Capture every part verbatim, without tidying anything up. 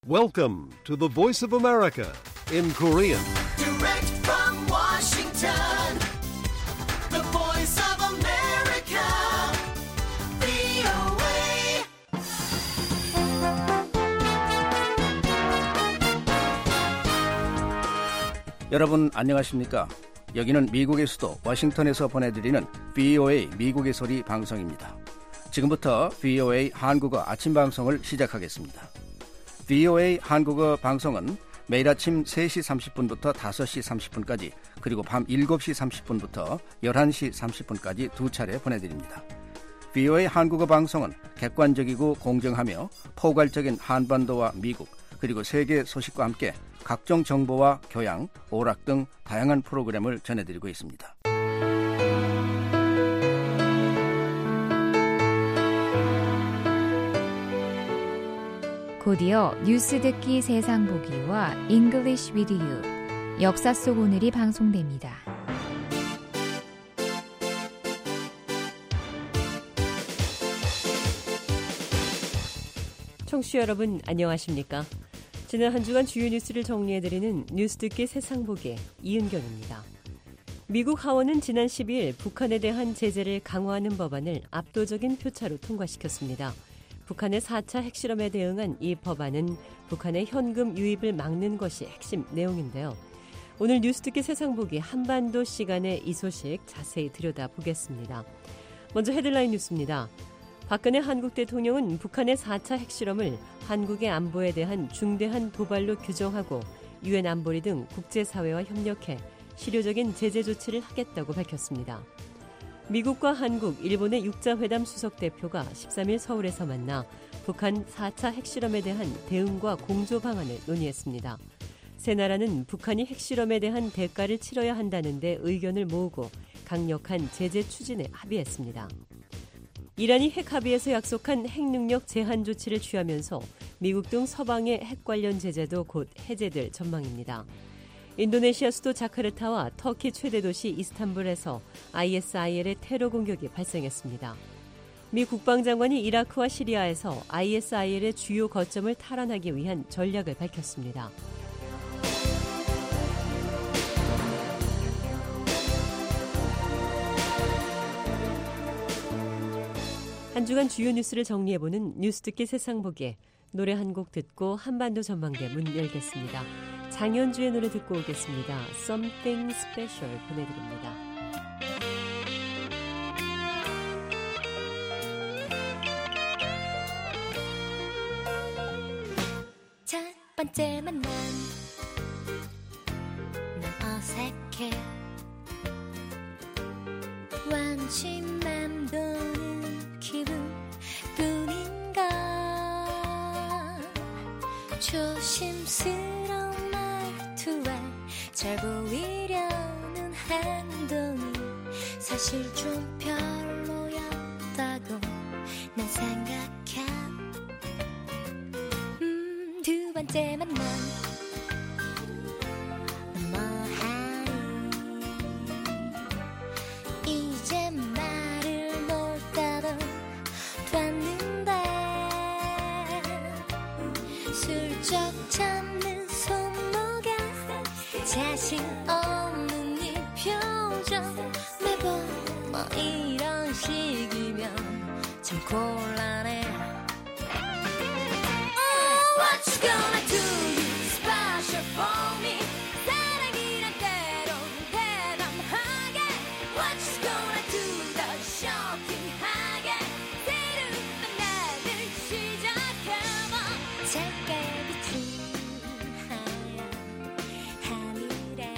Welcome to the Voice of America in Korean. Direct from Washington, the Voice of America, 브이오에이. 여러분 안녕하십니까? 여기는 미국의 수도 워싱턴에서 보내드리는 브이오에이 미국의 소리 방송입니다. 지금부터 브이오에이 한국어 아침 방송을 시작하겠습니다. 브이오에이 한국어 방송은 매일 아침 세 시 삼십 분부터 다섯 시 삼십 분까지 그리고 밤 일곱 시 삼십 분부터 열한 시 삼십 분까지 두 차례 보내드립니다. 브이오에이 한국어 방송은 객관적이고 공정하며 포괄적인 한반도와 미국 그리고 세계 소식과 함께 각종 정보와 교양, 오락 등 다양한 프로그램을 전해드리고 있습니다. 곧이어 뉴스 듣기 세상 보기와 English with you, 역사 속 오늘이 방송됩니다. 청취자 여러분 안녕하십니까? 지난 한 주간 주요 뉴스를 정리해드리는 뉴스 듣기 세상 보기 이은경입니다. 미국 하원은 지난 십일 북한에 대한 제재를 강화하는 법안을 압도적인 표차로 통과시켰습니다. 북한의 사 차 핵실험에 대응한 이 법안은 북한의 현금 유입을 막는 것이 핵심 내용인데요. 오늘 뉴스 듣기 세상 보기 한반도 시간에 이 소식 자세히 들여다보겠습니다. 먼저 헤드라인 뉴스입니다. 박근혜 한국 대통령은 북한의 사 차 핵실험을 한국의 안보에 대한 중대한 도발로 규정하고 유엔 안보리 등 국제사회와 협력해 실효적인 제재 조치를 하겠다고 밝혔습니다. 미국과 한국, 일본의 육자회담 수석 대표가 십삼 일 서울에서 만나 북한 사 차 핵실험에 대한 대응과 공조 방안을 논의했습니다. 세 나라는 북한이 핵실험에 대한 대가를 치러야 한다는 데 의견을 모으고 강력한 제재 추진에 합의했습니다. 이란이 핵 합의에서 약속한 핵능력 제한 조치를 취하면서 미국 등 서방의 핵 관련 제재도 곧 해제될 전망입니다. 인도네시아 수도 자카르타와 터키 최대 도시 이스탄불에서 아이에스아이엘의 테러 공격이 발생했습니다. 미 국방장관이 이라크와 시리아에서 아이에스아이엘의 주요 거점을 탈환하기 위한 전략을 밝혔습니다. 한 주간 주요 뉴스를 정리해보는 뉴스 듣기 세상 보기에 노래 한 곡 듣고 한반도 전망대 문 열겠습니다. 장현주의 노래 듣고 오겠습니다. Something Special 보내드립니다. 첫 번째 만남 난 어색해 왠지 맴도는 기분뿐인가 조심스러운 말투에 잘 보이려는 행동이 사실 좀 별로였다고 난 생각해. 음, 두 번째 만남 이제 말을 못하던 됐는데 슬쩍 잡는 손목에 자신 없는 이 표정 매번 뭐 이런 식이면 참 곤란해. Oh, what you gonna do? You special for me. 사랑이란 때론 대담하게. What you gonna do? 더 쇼킹하게. 새로운 만남을 시작해봐. 작게 비친 하얀 하늘에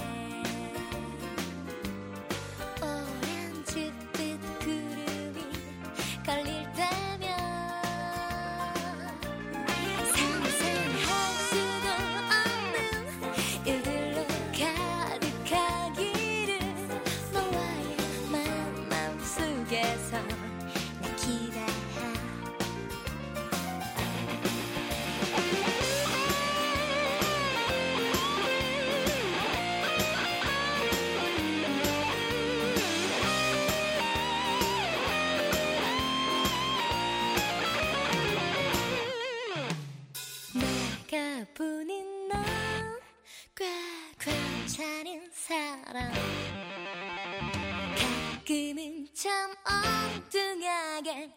오렌지빛 구름이 걸릴 때면 상상할 수도 없는 일들로 가득하기를 너와의 만남 속에서 나 기대해. 나뿐인 넌 꽤 괜찮은 사람 가끔은 참 엉뚱하게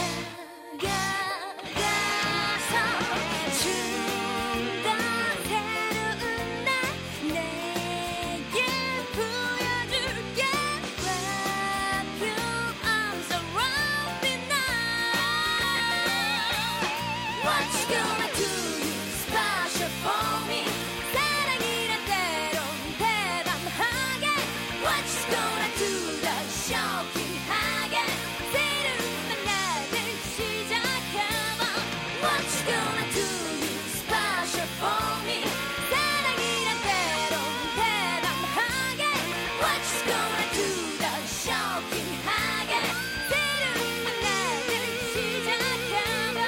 다가가서 좀 더 새로운 날 내게 보여줄게 Wrap you arms around me now What you gonna do you special for me 사랑이란 때론 대담하게 What you gonna do 더 쇼킹하게 새로운 만남을 시작해봐 What you gonna do you special for me 사랑이란 때론 대담하게 What you gonna do 더 쇼킹하게 새로운 만남을 시작해봐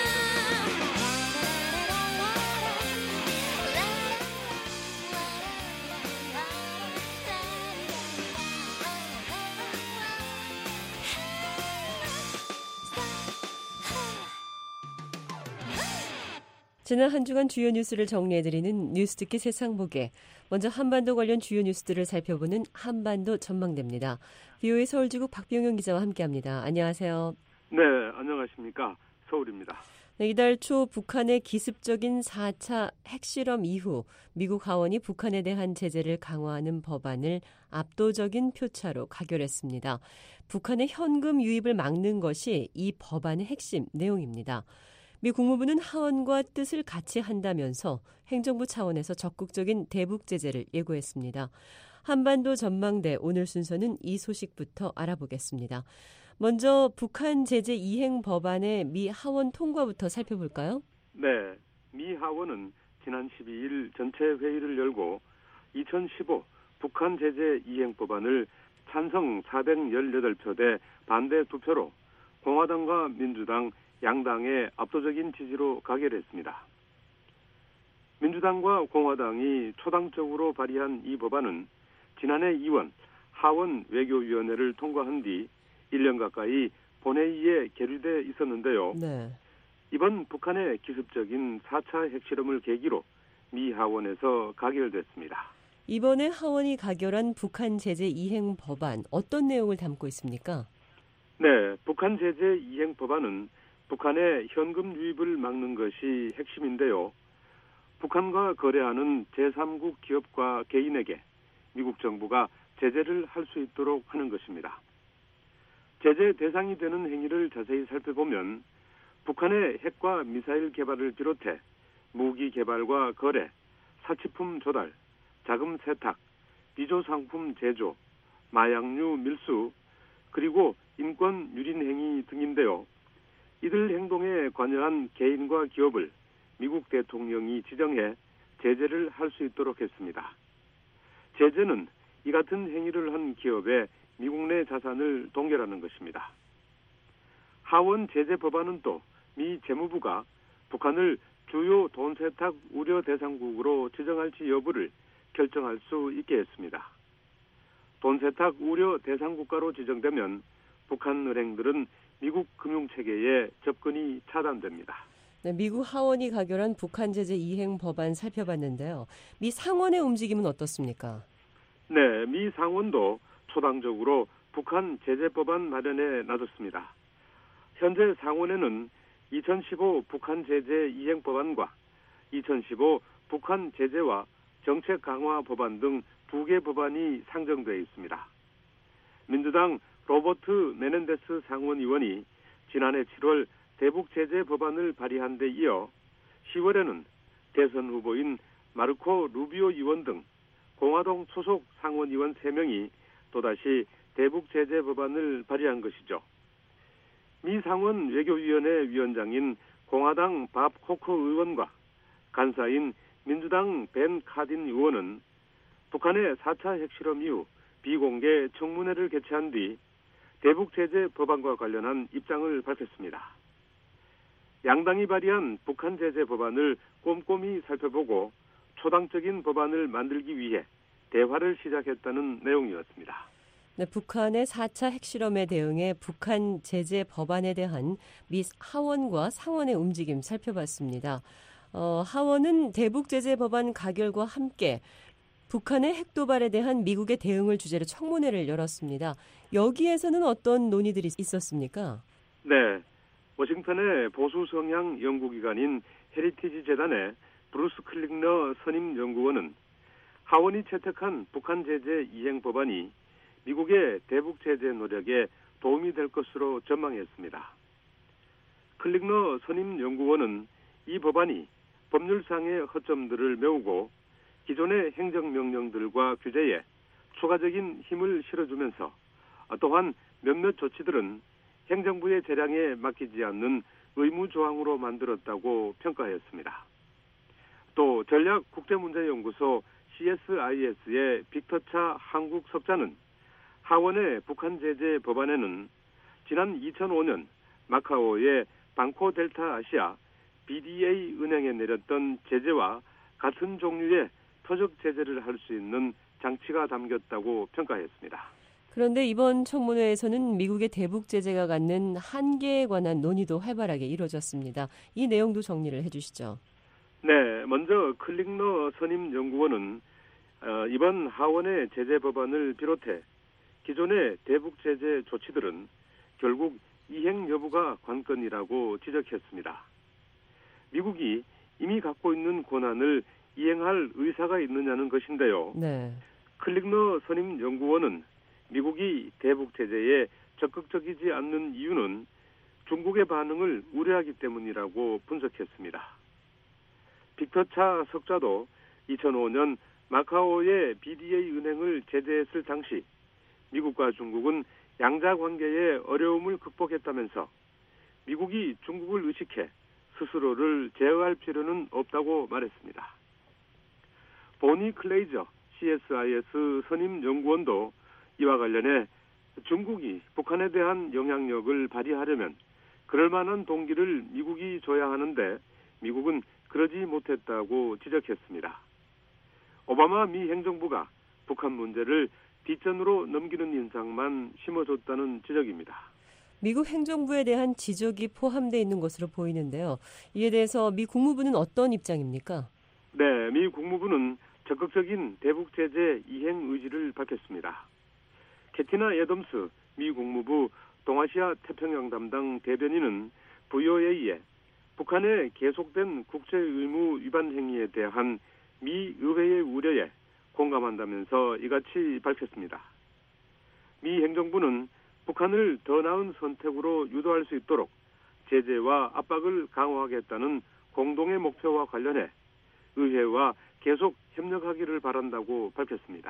지난 한 주간 주요 뉴스를 정리해드리는 뉴스 듣기 세상 보게. 먼저 한반도 관련 주요 뉴스들을 살펴보는 한반도 전망대입니다. 비오에이 서울지국 박병영 기자와 함께합니다. 안녕하세요. 네, 안녕하십니까. 서울입니다. 네, 이달 초 북한의 기습적인 사 차 핵실험 이후 미국 하원이 북한에 대한 제재를 강화하는 법안을 압도적인 표차로 가결했습니다. 북한의 현금 유입을 막는 것이 이 법안의 핵심 내용입니다. 미 국무부는 하원과 뜻을 같이 한다면서 행정부 차원에서 적극적인 대북 제재를 예고했습니다. 한반도 전망대 오늘 순서는 이 소식부터 알아보겠습니다. 먼저 북한 제재 이행 법안의 미 하원 통과부터 살펴볼까요? 네, 미 하원은 지난 십이 일 전체 회의를 열고 이천십오 북한 제재 이행 법안을 찬성 사백십팔 표 대 반대 두 표로 공화당과 민주당 양당의 압도적인 지지로 가결했습니다. 민주당과 공화당이 초당적으로 발의한 이 법안은 지난해 이월 하원 외교위원회를 통과한 뒤 일 년 가까이 본회의에 계류돼 있었는데요. 네. 이번 북한의 기습적인 사 차 핵실험을 계기로 미 하원에서 가결됐습니다. 이번에 하원이 가결한 북한 제재 이행 법안 어떤 내용을 담고 있습니까? 네, 북한 제재 이행 법안은 북한의 현금 유입을 막는 것이 핵심인데요. 북한과 거래하는 제삼국 기업과 개인에게 미국 정부가 제재를 할 수 있도록 하는 것입니다. 제재 대상이 되는 행위를 자세히 살펴보면 북한의 핵과 미사일 개발을 비롯해 무기 개발과 거래, 사치품 조달, 자금 세탁, 비조상품 제조, 마약류 밀수, 그리고 인권 유린 행위 등인데요. 이들 행동에 관여한 개인과 기업을 미국 대통령이 지정해 제재를 할 수 있도록 했습니다. 제재는 이 같은 행위를 한 기업의 미국 내 자산을 동결하는 것입니다. 하원 제재 법안은 또 미 재무부가 북한을 주요 돈 세탁 우려 대상국으로 지정할지 여부를 결정할 수 있게 했습니다. 돈 세탁 우려 대상 국가로 지정되면 북한 은행들은 미국 금융체계에 접근이 차단됩니다. 네, 미국 하원이 가결한 북한 제재 이행 법안 살펴봤는데요. 미 상원의 움직임은 어떻습니까? 네, 미 상원도 초당적으로 북한 제재 법안 마련에 나섰습니다. 현재 상원에는 이천십오 북한 제재 이행 법안과 이천십오 북한 제재와 정책 강화 법안 등 두 개 법안이 상정되어 있습니다. 민주당 로버트 메넨데스 상원의원이 지난해 칠월 대북 제재 법안을 발의한 데 이어 시월에는 대선 후보인 마르코 루비오 의원 등 공화당 소속 상원의원 세 명이 또다시 대북 제재 법안을 발의한 것이죠. 미 상원 외교위원회 위원장인 공화당 밥 코커 의원과 간사인 민주당 벤 카딘 의원은 북한의 사 차 핵실험 이후 비공개 청문회를 개최한 뒤 대북 제재 법안과 관련한 입장을 밝혔습니다. 양당이 발의한 북한 제재 법안을 꼼꼼히 살펴보고 초당적인 법안을 만들기 위해 대화를 시작했다는 내용이었습니다. 네, 북한의 사 차 핵실험에 대응해 북한 제재 법안에 대한 미 하원과 상원의 움직임 살펴봤습니다. 어, 하원은 대북 제재 법안 가결과 함께 북한의 핵 도발에 대한 미국의 대응을 주제로 청문회를 열었습니다. 여기에서는 어떤 논의들이 있었습니까? 네, 워싱턴의 보수 성향 연구기관인 헤리티지 재단의 브루스 클릭너 선임 연구원은 하원이 채택한 북한 제재 이행 법안이 미국의 대북 제재 노력에 도움이 될 것으로 전망했습니다. 클릭너 선임 연구원은 이 법안이 법률상의 허점들을 메우고 기존의 행정명령들과 규제에 추가적인 힘을 실어주면서 또한 몇몇 조치들은 행정부의 재량에 맡기지 않는 의무조항으로 만들었다고 평가했습니다. 또 전략국제문제연구소 씨에스아이에스의 빅터차 한국 석자는 하원의 북한 제재 법안에는 지난 이천오 년 마카오의 방코 델타 아시아 비디에이 은행에 내렸던 제재와 같은 종류의 토적 제재를 할 수 있는 장치가 담겼다고 평가했습니다. 그런데 이번 청문회에서는 미국의 대북 제재가 갖는 한계에 관한 논의도 활발하게 이루어졌습니다. 이 내용도 정리를 해주시죠. 네, 먼저 클릭너 선임 연구원은 어, 이번 하원의 제재 법안을 비롯해 기존의 대북 제재 조치들은 결국 이행 여부가 관건이라고 지적했습니다. 미국이 이미 갖고 있는 권한을 이행할 의사가 있느냐는 것인데요. 네. 클릭너 선임 연구원은 미국이 대북 제재에 적극적이지 않는 이유는 중국의 반응을 우려하기 때문이라고 분석했습니다. 빅터차 석자도 이천오 년 마카오의 비디에이 은행을 제재했을 당시 미국과 중국은 양자 관계의 어려움을 극복했다면서 미국이 중국을 의식해 스스로를 제어할 필요는 없다고 말했습니다. 보니 클레이저 씨에스아이에스 선임 연구원도 이와 관련해 중국이 북한에 대한 영향력을 발휘하려면 그럴 만한 동기를 미국이 줘야 하는데 미국은 그러지 못했다고 지적했습니다. 오바마 미 행정부가 북한 문제를 뒷전으로 넘기는 인상만 심어줬다는 지적입니다. 미국 행정부에 대한 지적이 포함되어 있는 것으로 보이는데요. 이에 대해서 미 국무부는 어떤 입장입니까? 네, 미 국무부는 적극적인 대북 제재 이행 의지를 밝혔습니다. 캐티나 애덤스 미 국무부 동아시아 태평양 담당 대변인은 브이오에이에 북한의 계속된 국제 의무 위반 행위에 대한 미 의회의 우려에 공감한다면서 이같이 밝혔습니다. 미 행정부는 북한을 더 나은 선택으로 유도할 수 있도록 제재와 압박을 강화하겠다는 공동의 목표와 관련해 의회와 계속 협력하기를 바란다고 밝혔습니다.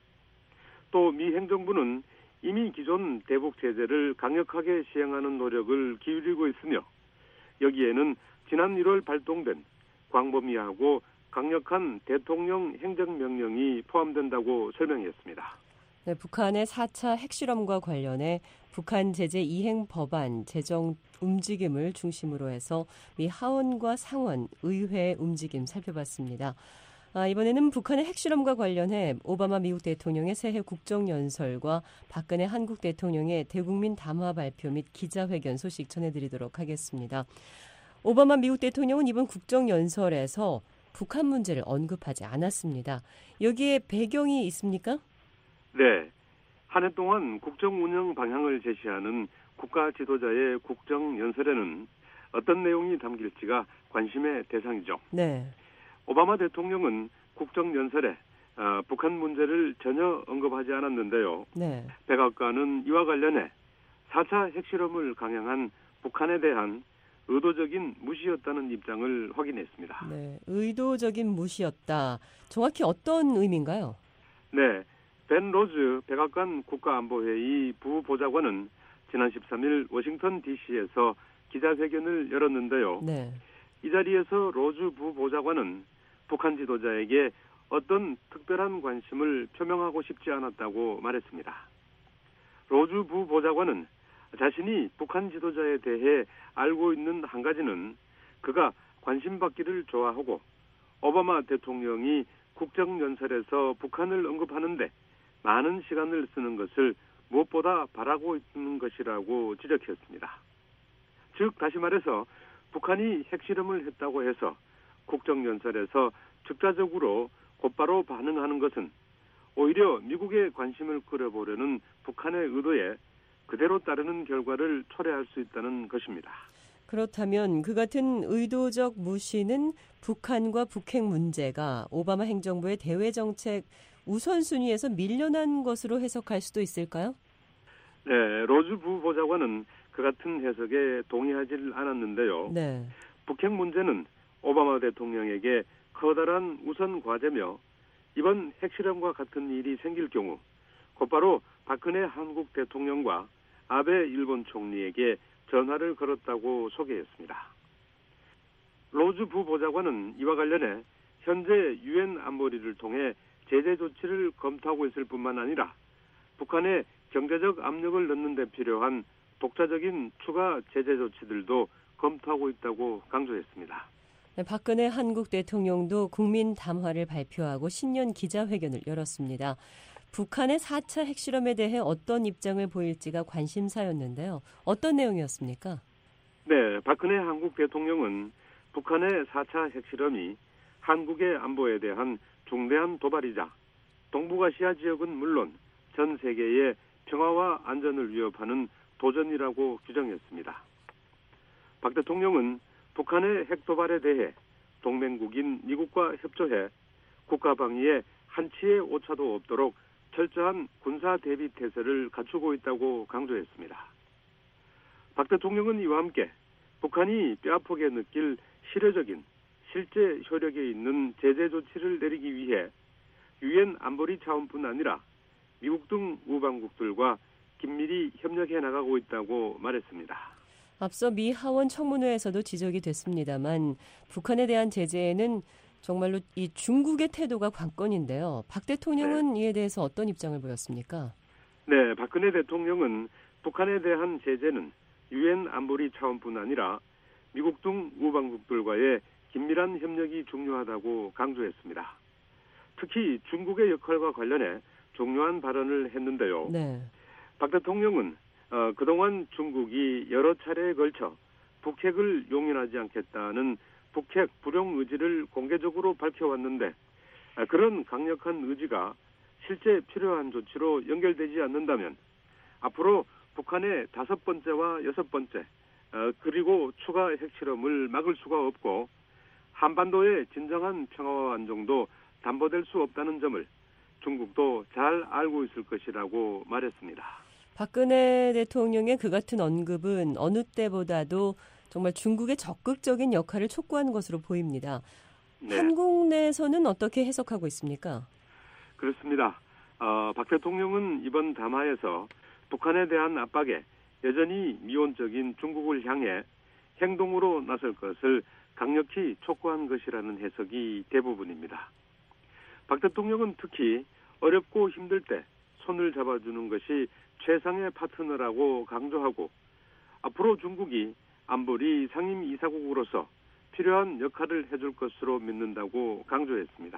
또 미 행정부는 이미 기존 대북 제재를 강력하게 시행하는 노력을 기울이고 있으며 여기에는 지난 일월 발동된 광범위하고 강력한 대통령 행정명령이 포함된다고 설명했습니다. 네, 북한의 사 차 핵실험과 관련해 북한 제재 이행 법안 제정 움직임을 중심으로 해서 미 하원과 상원, 의회 움직임 살펴봤습니다. 아, 이번에는 북한의 핵실험과 관련해 오바마 미국 대통령의 새해 국정연설과 박근혜 한국 대통령의 대국민 담화 발표 및 기자회견 소식 전해드리도록 하겠습니다. 오바마 미국 대통령은 이번 국정연설에서 북한 문제를 언급하지 않았습니다. 여기에 배경이 있습니까? 네, 한 해 동안 국정 운영 방향을 제시하는 국가 지도자의 국정연설에는 어떤 내용이 담길지가 관심의 대상이죠. 네. 오바마 대통령은 국정연설에 어, 북한 문제를 전혀 언급하지 않았는데요. 네. 백악관은 이와 관련해 사 차 핵실험을 강행한 북한에 대한 의도적인 무시였다는 입장을 확인했습니다. 네, 의도적인 무시였다. 정확히 어떤 의미인가요? 네, 벤 로즈 백악관 국가안보회의 부보좌관은 지난 십삼 일 워싱턴 디씨에서 기자회견을 열었는데요. 네. 이 자리에서 로즈 부보좌관은 북한 지도자에게 어떤 특별한 관심을 표명하고 싶지 않았다고 말했습니다. 로즈 부보좌관은 자신이 북한 지도자에 대해 알고 있는 한 가지는 그가 관심받기를 좋아하고 오바마 대통령이 국정연설에서 북한을 언급하는데 많은 시간을 쓰는 것을 무엇보다 바라고 있는 것이라고 지적했습니다. 즉 다시 말해서 북한이 핵실험을 했다고 해서 국정연설에서 즉자적으로 곧바로 반응하는 것은 오히려 미국의 관심을 끌어보려는 북한의 의도에 그대로 따르는 결과를 초래할 수 있다는 것입니다. 그렇다면 그 같은 의도적 무시는 북한과 북핵 문제가 오바마 행정부의 대외 정책 우선순위에서 밀려난 것으로 해석할 수도 있을까요? 네, 로즈 부보좌관은 그 같은 해석에 동의하지 않았는데요. 네. 북핵 문제는 오바마 대통령에게 커다란 우선 과제며 이번 핵실험과 같은 일이 생길 경우 곧바로 박근혜 한국 대통령과 아베 일본 총리에게 전화를 걸었다고 소개했습니다. 로즈 부보좌관은 이와 관련해 현재 유엔 안보리를 통해 제재 조치를 검토하고 있을 뿐만 아니라 북한의 경제적 압력을 넣는 데 필요한 독자적인 추가 제재 조치들도 검토하고 있다고 강조했습니다. 네, 박근혜 한국 대통령도 국민 담화를 발표하고 신년 기자회견을 열었습니다. 북한의 사 차 핵실험에 대해 어떤 입장을 보일지가 관심사였는데요. 어떤 내용이었습니까? 네, 박근혜 한국 대통령은 북한의 사 차 핵실험이 한국의 안보에 대한 중대한 도발이자 동북아시아 지역은 물론 전 세계의 평화와 안전을 위협하는 도전이라고 규정했습니다. 박 대통령은 북한의 핵도발에 대해 동맹국인 미국과 협조해 국가방위에 한치의 오차도 없도록 철저한 군사 대비 태세를 갖추고 있다고 강조했습니다. 박 대통령은 이와 함께 북한이 뼈아프게 느낄 실효적인 실제 효력에 있는 제재 조치를 내리기 위해 유엔 안보리 차원뿐 아니라 미국 등 우방국들과 긴밀히 협력해 나가고 있다고 말했습니다. 앞서 미 하원 청문회에서도 지적이 됐습니다만 북한에 대한 제재에는 정말로 이 중국의 태도가 관건인데요. 박 대통령은 네. 이에 대해서 어떤 입장을 보였습니까? 네, 박근혜 대통령은 북한에 대한 제재는 유엔 안보리 차원뿐 아니라 미국 등 우방국들과의 긴밀한 협력이 중요하다고 강조했습니다. 특히 중국의 역할과 관련해 중요한 발언을 했는데요. 네. 박 대통령은 어, 그동안 중국이 여러 차례에 걸쳐 북핵을 용인하지 않겠다는 북핵 불용 의지를 공개적으로 밝혀왔는데 아, 그런 강력한 의지가 실제 필요한 조치로 연결되지 않는다면 앞으로 북한의 다섯 번째와 여섯 번째 어, 그리고 추가 핵실험을 막을 수가 없고 한반도의 진정한 평화와 안정도 담보될 수 없다는 점을 중국도 잘 알고 있을 것이라고 말했습니다. 박근혜 대통령의 그 같은 언급은 어느 때보다도 정말 중국의 적극적인 역할을 촉구하는 것으로 보입니다. 네. 한국 내에서는 어떻게 해석하고 있습니까? 그렇습니다. 어, 박 대통령은 이번 담화에서 북한에 대한 압박에 여전히 미온적인 중국을 향해 행동으로 나설 것을 강력히 촉구한 것이라는 해석이 대부분입니다. 박 대통령은 특히 어렵고 힘들 때 손을 잡아주는 것이 최상의 파트너라고 강조하고 앞으로 중국이 안보리 상임이사국으로서 필요한 역할을 해줄 것으로 믿는다고 강조했습니다.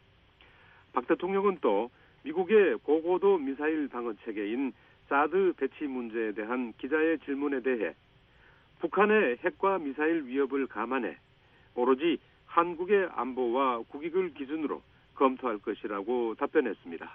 박 대통령은 또 미국의 고고도 미사일 방어 체계인 사드 배치 문제에 대한 기자의 질문에 대해 북한의 핵과 미사일 위협을 감안해 오로지 한국의 안보와 국익을 기준으로 검토할 것이라고 답변했습니다.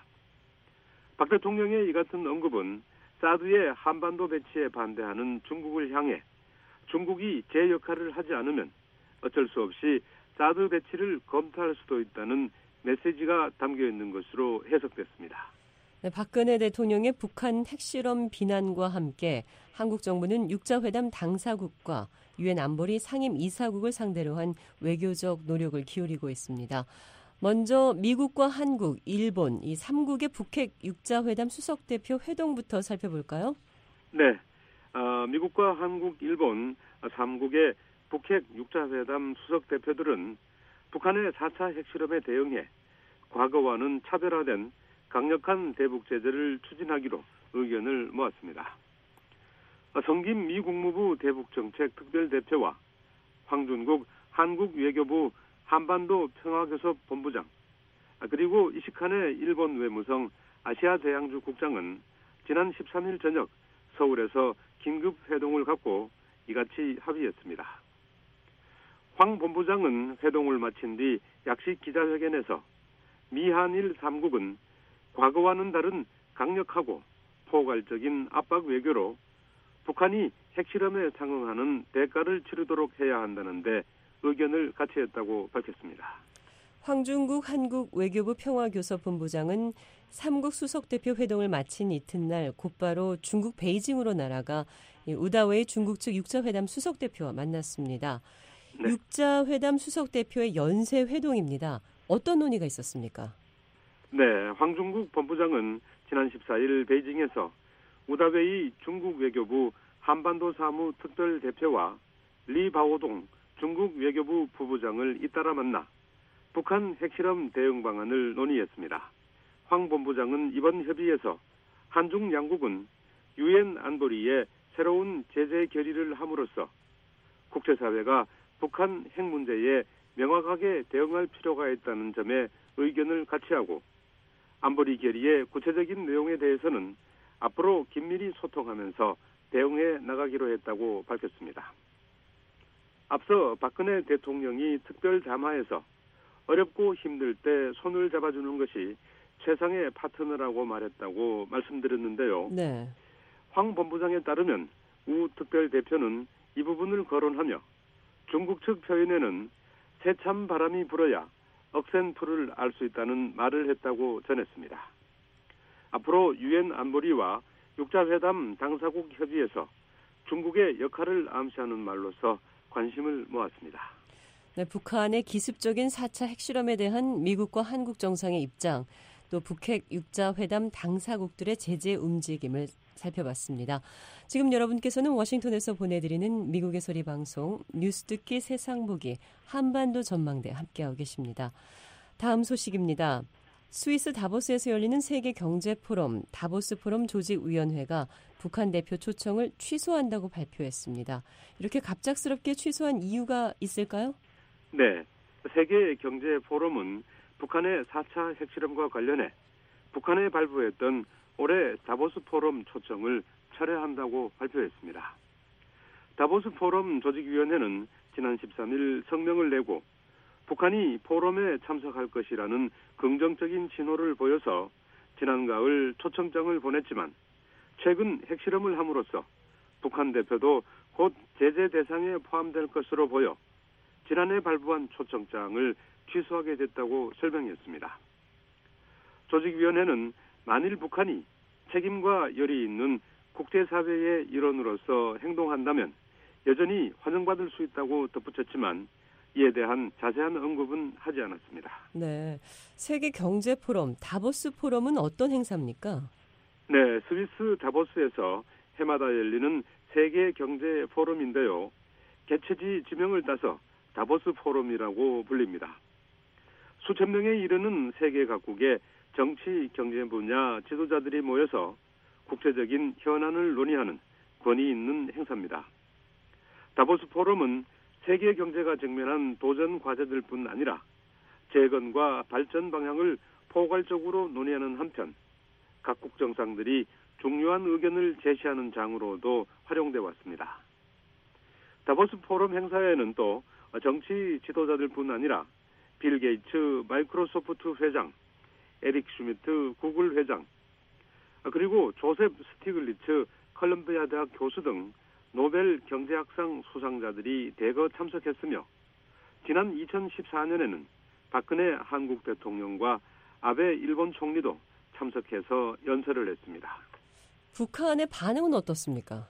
박 대통령의 이 같은 언급은 사드의 한반도 배치에 반대하는 중국을 향해 중국이 제 역할을 하지 않으면 어쩔 수 없이 사드 배치를 검토할 수도 있다는 메시지가 담겨 있는 것으로 해석됐습니다. 네, 박근혜 대통령의 북한 핵실험 비난과 함께 한국 정부는 육자회담 당사국과 유엔 안보리 상임 이사국을 상대로 한 외교적 노력을 기울이고 있습니다. 먼저 미국과 한국, 일본 이 삼국의 북핵 육자회담 수석대표 회동부터 살펴볼까요? 네, 어, 미국과 한국, 일본 삼국의 북핵 육자회담 수석대표들은 북한의 사 차 핵실험에 대응해 과거와는 차별화된 강력한 대북 제재를 추진하기로 의견을 모았습니다. 성김 미 국무부 대북정책 특별대표와 황준국 한국 외교부 한반도 평화교섭 본부장 그리고 이시칸의 일본 외무성 아시아 대양주 국장은 지난 십삼 일 저녁 서울에서 긴급 회동을 갖고 이같이 합의했습니다. 황 본부장은 회동을 마친 뒤 약식 기자회견에서 미한일 삼국은 과거와는 다른 강력하고 포괄적인 압박 외교로 북한이 핵실험에 상응하는 대가를 치르도록 해야 한다는데 의견을 같이 했다고 밝혔습니다. 황중국 한국 외교부 평화교섭본부장은 삼국 수석대표 회동을 마친 이튿날 곧바로 중국 베이징으로 날아가 우다웨이 중국 측 육자회담 수석대표와 만났습니다. 네. 육자회담 수석대표의 연쇄 회동입니다. 어떤 논의가 있었습니까? 네, 황중국 본부장은 지난 십사일 베이징에서 우다웨이 중국 외교부 한반도 사무 특별 대표와 리 바오동 중국 외교부 부부장을 잇따라 만나 북한 핵실험 대응 방안을 논의했습니다. 황 본부장은 이번 협의에서 한중 양국은 유엔 안보리에 새로운 제재 결의를 함으로써 국제사회가 북한 핵 문제에 명확하게 대응할 필요가 있다는 점에 의견을 같이 하고 안보리 결의의 구체적인 내용에 대해서는 앞으로 긴밀히 소통하면서 대응해 나가기로 했다고 밝혔습니다. 앞서 박근혜 대통령이 특별 담화에서 어렵고 힘들 때 손을 잡아주는 것이 최상의 파트너라고 말했다고 말씀드렸는데요. 네. 황 본부장에 따르면 우 특별대표는 이 부분을 거론하며 중국 측 표현에는 새참 바람이 불어야 억센 풀을 알 수 있다는 말을 했다고 전했습니다. 앞으로 유엔 안보리와 육자회담 당사국 협의에서 중국의 역할을 암시하는 말로서 관심을 모았습니다. 네, 북한의 기습적인 사 차 핵실험에 대한 미국과 한국 정상의 입장, 또 북핵 육자회담 당사국들의 제재 움직임을 살펴봤습니다. 지금 여러분께서는 워싱턴에서 보내드리는 미국의 소리 방송 뉴스 듣기 세상 보기 한반도 전망대 함께하고 계십니다. 다음 소식입니다. 스위스 다보스에서 열리는 세계 경제 포럼 다보스 포럼 조직위원회가 북한 대표 초청을 취소한다고 발표했습니다. 이렇게 갑작스럽게 취소한 이유가 있을까요? 네, 세계 경제 포럼은 북한의 사 차 핵실험과 관련해 북한에 발부했던 올해 다보스 포럼 초청을 철회한다고 발표했습니다. 다보스 포럼 조직위원회는 지난 십삼일 성명을 내고 북한이 포럼에 참석할 것이라는 긍정적인 신호를 보여서 지난 가을 초청장을 보냈지만 최근 핵실험을 함으로써 북한 대표도 곧 제재 대상에 포함될 것으로 보여 지난해 발부한 초청장을 취소하게 됐다고 설명했습니다. 조직위원회는 만일 북한이 책임과 열이 있는 국제사회의 일원으로서 행동한다면 여전히 환영받을 수 있다고 덧붙였지만 이에 대한 자세한 언급은 하지 않았습니다. 네, 세계 경제 포럼 다보스 포럼은 어떤 행사입니까? 네, 스위스 다보스에서 해마다 열리는 세계 경제 포럼인데요. 개최지 지명을 따서 다보스 포럼이라고 불립니다. 수천 명에 이르는 세계 각국의 정치, 경제 분야 지도자들이 모여서 국제적인 현안을 논의하는 권위 있는 행사입니다. 다보스 포럼은 세계 경제가直面한 도전 과제들 뿐 아니라 재건과 발전 방향을 포괄적으로 논의하는 한편 각국 정상들이 중요한 의견을 제시하는 장으로도 활용돼 왔습니다. 다보스 포럼 행사에는 또 정치 지도자들 뿐 아니라 빌 게이츠 마이크로소프트 회장, 에릭 슈미트 구글 회장, 그리고 조셉 스티글리츠 컬럼비아 대학 교수 등 노벨 경제학상 수상자들이 대거 참석했으며 지난 이천십사년에는 박근혜 한국 대통령과 아베 일본 총리도 참석해서 연설을 했습니다. 북한의 반응은 어떻습니까?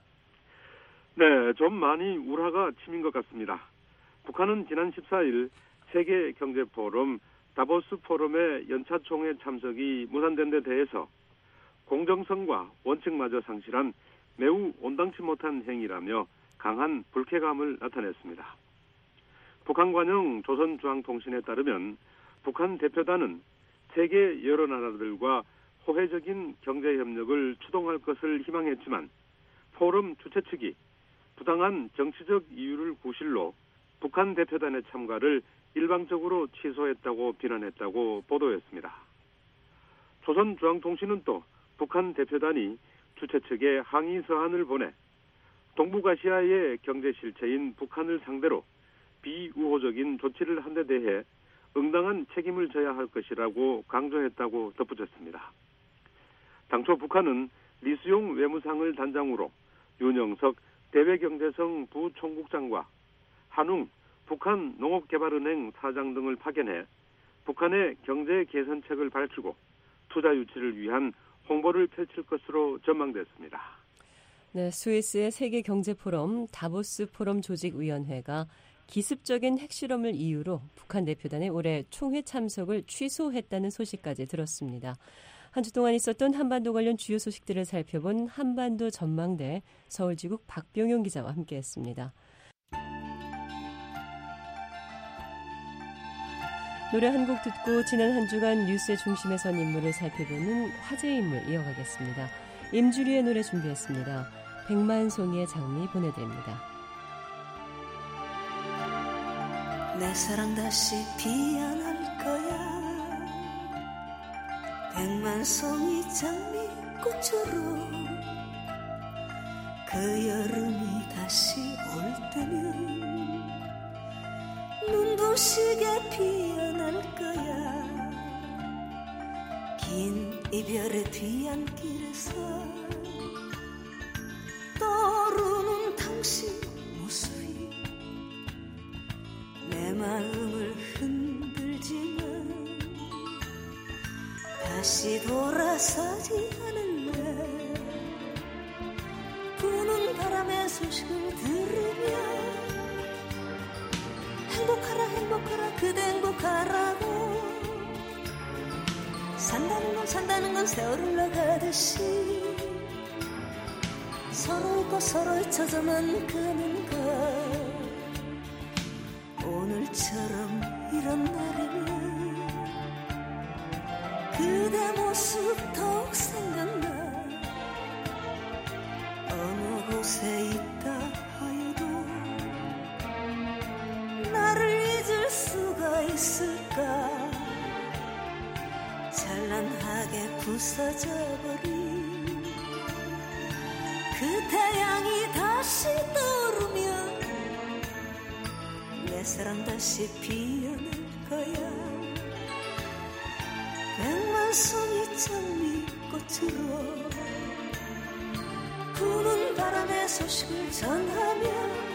네, 좀 많이 울화가 치민 것 같습니다. 북한은 지난 십사일 세계 경제 포럼 다보스 포럼의 연차 총회 참석이 무산된 데 대해서 공정성과 원칙마저 상실한 매우 온당치 못한 행위라며 강한 불쾌감을 나타냈습니다. 북한 관영 조선중앙통신에 따르면 북한 대표단은 세계 여러 나라들과 호혜적인 경제협력을 추동할 것을 희망했지만 포럼 주최 측이 부당한 정치적 이유를 구실로 북한 대표단의 참가를 일방적으로 취소했다고 비난했다고 보도했습니다. 조선중앙통신은 또 북한 대표단이 주최 측에 항의 서한을 보내 동북아시아의 경제 실체인 북한을 상대로 비우호적인 조치를 한 데 대해 응당한 책임을 져야 할 것이라고 강조했다고 덧붙였습니다. 당초 북한은 리수용 외무상을 단장으로 윤영석 대외경제성 부총국장과 한웅 북한 농업개발은행 사장 등을 파견해 북한의 경제 개선책을 밝히고 투자 유치를 위한 홍보를 펼칠 것으로 전망됐습니다. 네, 스위스의 세계경제포럼 다보스 포럼 조직위원회가 기습적인 핵실험을 이유로 북한 대표단의 올해 총회 참석을 취소했다는 소식까지 들었습니다. 한 주 동안 있었던 한반도 관련 주요 소식들을 살펴본 한반도 전망대 서울지국 박병용 기자와 함께했습니다. 노래 한 곡 듣고 지난 한 주간 뉴스의 중심에 선 인물을 살펴보는 화제 인물 이어가겠습니다. 임주리의 노래 준비했습니다. 백만송이의 장미 보내드립니다. 내 사랑 다시 피어날 거야. 백만송이 장미꽃으로 그 여름이 다시 올 때면 눈부시게 피어날 거야. 긴 이별의 뒤안길에서 떠오르는 당신 모습이 내 마음을 흔들지만 다시 돌아서지 않을래. 부는 바람의 소식을 들으며 행복하라 행복하라 그대 행복하라고. 산다는 건 산다는 건 세월 흘러가듯이 서로 있고 서로 잊혀져만 가는 것. 오늘처럼 이런 날에는 그대 모습 더욱 생각나. 어느 곳에 있다 하여도 나를 잊을 수가 있을까. 찬란하게 부서져버린 그 태양이 다시 떠오르면 내 사랑 다시 피어날 거야. 백만송이 장미꽃으로 부는 바람의 소식을 전하며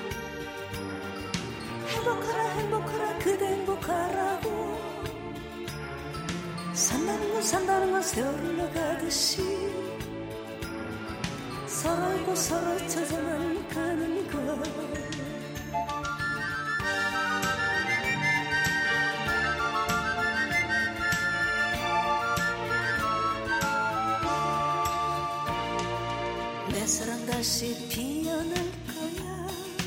행복하라 행복하라 그대 행복하라고. 산다는 건 산다는 건 세월 흘러가듯이 서로 있고 서로 잊혀져만 가는 것. 내 사랑 다시 피어날 거야.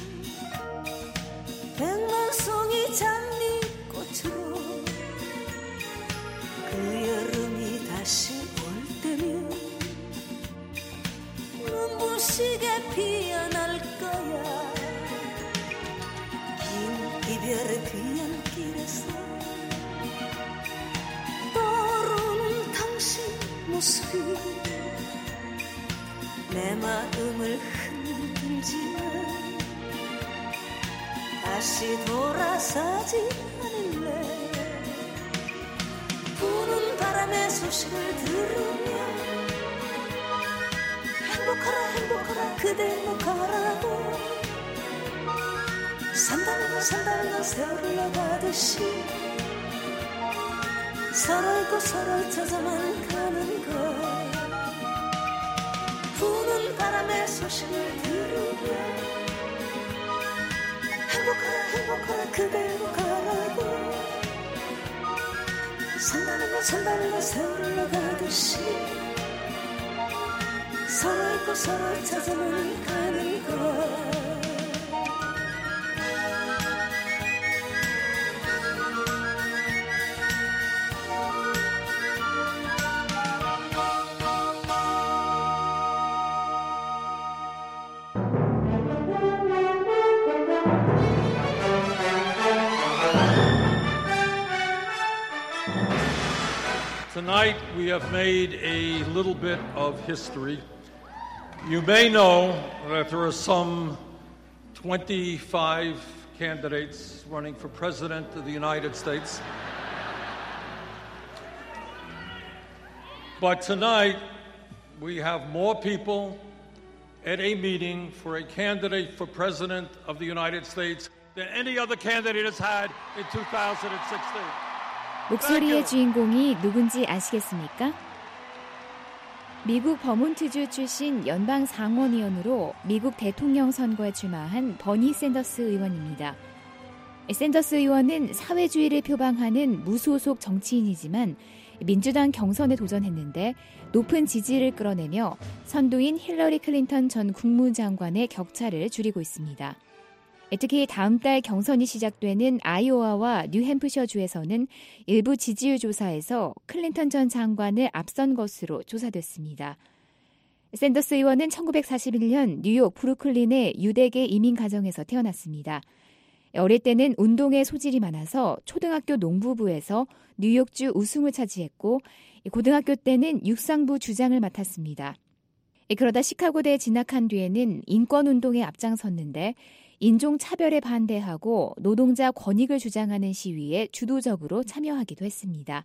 백만송이 장미꽃으로 그 여름이 다시 올 때면 눈부시게 피어날 거야. 긴 이별의 뒤안길에서 떠오르는 당신 모습이 내 마음을 흔들지만 다시 돌아서지 않을래. 부는 바람의 소식을 들으며 행복하라 행복하라 그대 행복하라고. 산다는 건 산다는 건 세월 흘러가듯이 서로 있고 서로 잊혀져만 가는 것. 부는 바람의 소식을 들으며 행복하라 행복하라 그대 행복하라고. 산다는 건 산다는 건 세월 흘러가듯이 서로 있고 서로 잊혀져만 가는 것. Tonight we have made a little bit of history. You may know that there are some twenty-five candidates running for president of the United States. But tonight, we have more people at a meeting for a candidate for president of the United States than any other candidate has had in two thousand sixteen. 목소리의 주인공이 누군지 아시겠습니까? 미국 버몬트주 출신 연방 상원의원으로 미국 대통령 선거에 출마한 버니 샌더스 의원입니다. 샌더스 의원은 사회주의를 표방하는 무소속 정치인이지만 민주당 경선에 도전했는데 높은 지지를 끌어내며 선두인 힐러리 클린턴 전 국무장관의 격차를 줄이고 있습니다. 특히 다음 달 경선이 시작되는 아이오와와 뉴햄프셔주에서는 일부 지지율 조사에서 클린턴 전 장관을 앞선 것으로 조사됐습니다. 샌더스 의원은 천구백사십일 년 뉴욕 브루클린의 유대계 이민 가정에서 태어났습니다. 어릴 때는 운동에 소질이 많아서 초등학교 농부부에서 뉴욕주 우승을 차지했고 고등학교 때는 육상부 주장을 맡았습니다. 그러다 시카고대에 진학한 뒤에는 인권운동에 앞장섰는데 인종차별에 반대하고 노동자 권익을 주장하는 시위에 주도적으로 참여하기도 했습니다.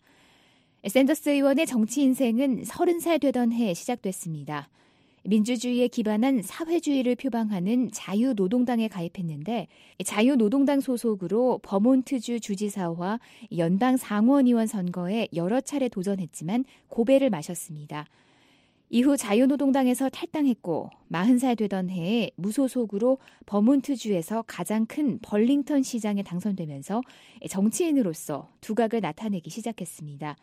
샌더스 의원의 정치 인생은 서른 살 되던 해에 시작됐습니다. 민주주의에 기반한 사회주의를 표방하는 자유노동당에 가입했는데 자유노동당 소속으로 버몬트주 주지사와 연방 상원의원 선거에 여러 차례 도전했지만 고배를 마셨습니다. 이후 자유노동당에서 탈당했고 마흔 살 되던 해에 무소속으로 버몬트주에서 가장 큰 벌링턴 시장에 당선되면서 정치인으로서 두각을 나타내기 시작했습니다.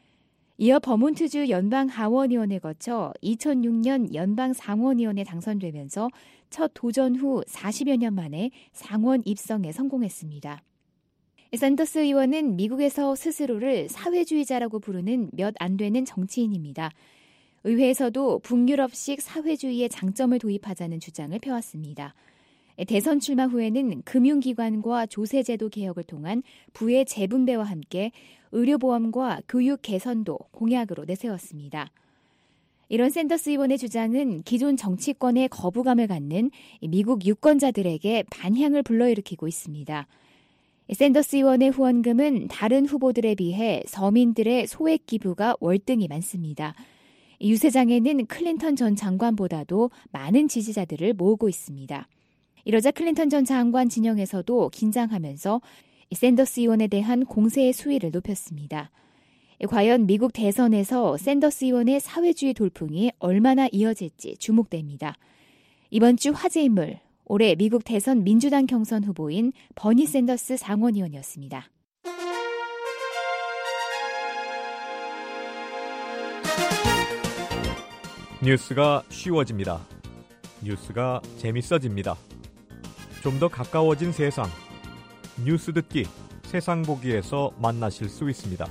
이어 버몬트주 연방 하원의원을 거쳐 이천육 년 연방 상원의원에 당선되면서 첫 도전 후 사십여 년 만에 상원 입성에 성공했습니다. 샌더스 의원은 미국에서 스스로를 사회주의자라고 부르는 몇 안 되는 정치인입니다. 의회에서도 북유럽식 사회주의의 장점을 도입하자는 주장을 펴왔습니다. 대선 출마 후에는 금융기관과 조세제도 개혁을 통한 부의 재분배와 함께 의료보험과 교육 개선도 공약으로 내세웠습니다. 이런 샌더스 의원의 주장은 기존 정치권에 거부감을 갖는 미국 유권자들에게 반향을 불러일으키고 있습니다. 샌더스 의원의 후원금은 다른 후보들에 비해 서민들의 소액 기부가 월등히 많습니다. 유세장에는 클린턴 전 장관보다도 많은 지지자들을 모으고 있습니다. 이러자 클린턴 전 장관 진영에서도 긴장하면서 샌더스 의원에 대한 공세의 수위를 높였습니다. 과연 미국 대선에서 샌더스 의원의 사회주의 돌풍이 얼마나 이어질지 주목됩니다. 이번 주 화제 인물, 올해 미국 대선 민주당 경선 후보인 버니 샌더스 상원의원이었습니다. 뉴스가 쉬워집니다. 뉴스가 재밌어집니다. 좀 더 가까워진 세상. 뉴스 듣기, 세상 보기에서 만나실 수 있습니다.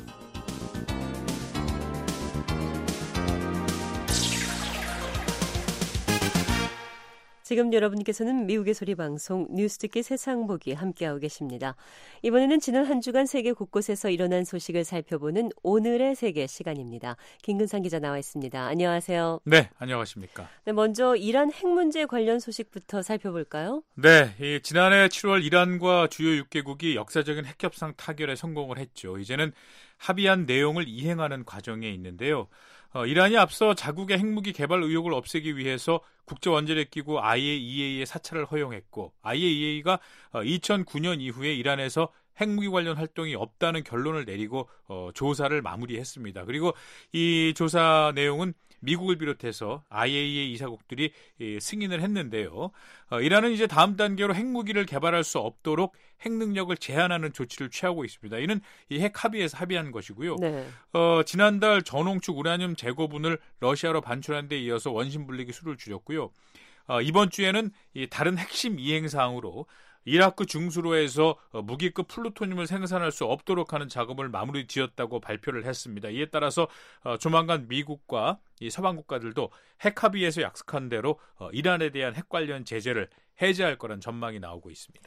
지금 여러분께서는 미국의 소리 방송 뉴스 듣기 세상 보기 함께하고 계십니다. 이번에는 지난 한 주간 세계 곳곳에서 일어난 소식을 살펴보는 오늘의 세계 시간입니다. 김근상 기자 나와 있습니다. 안녕하세요. 네, 안녕하십니까. 네, 먼저 이란 핵 문제 관련 소식부터 살펴볼까요? 네, 이 지난해 칠월 이란과 주요 육 개국이 역사적인 핵협상 타결에 성공을 했죠. 이제는 합의한 내용을 이행하는 과정에 있는데요. 어, 이란이 앞서 자국의 핵무기 개발 의혹을 없애기 위해서 국제원자력기구 아이에이이에이의 사찰을 허용했고 아이에이이에이가 어, 이천구 년 이후에 이란에서 핵무기 관련 활동이 없다는 결론을 내리고 어, 조사를 마무리했습니다. 그리고 이 조사 내용은 미국을 비롯해서 아이에이이에이 이사국들이 예, 승인을 했는데요. 어, 이란은 이제 다음 단계로 핵무기를 개발할 수 없도록 핵 능력을 제한하는 조치를 취하고 있습니다. 이는 이 핵 합의에서 합의한 것이고요. 네. 어, 지난달 전홍축 우라늄 제거분을 러시아로 반출한 데 이어서 원심 분리기 수를 줄였고요. 어, 이번 주에는 이 다른 핵심 이행 사항으로 이라크 중수로에서 무기급 플루토늄을 생산할 수 없도록 하는 작업을 마무리 지었다고 발표를 했습니다. 이에 따라서 조만간 미국과 이 서방 국가들도 핵 합의에서 약속한 대로 이란에 대한 핵 관련 제재를 해제할 거란 전망이 나오고 있습니다.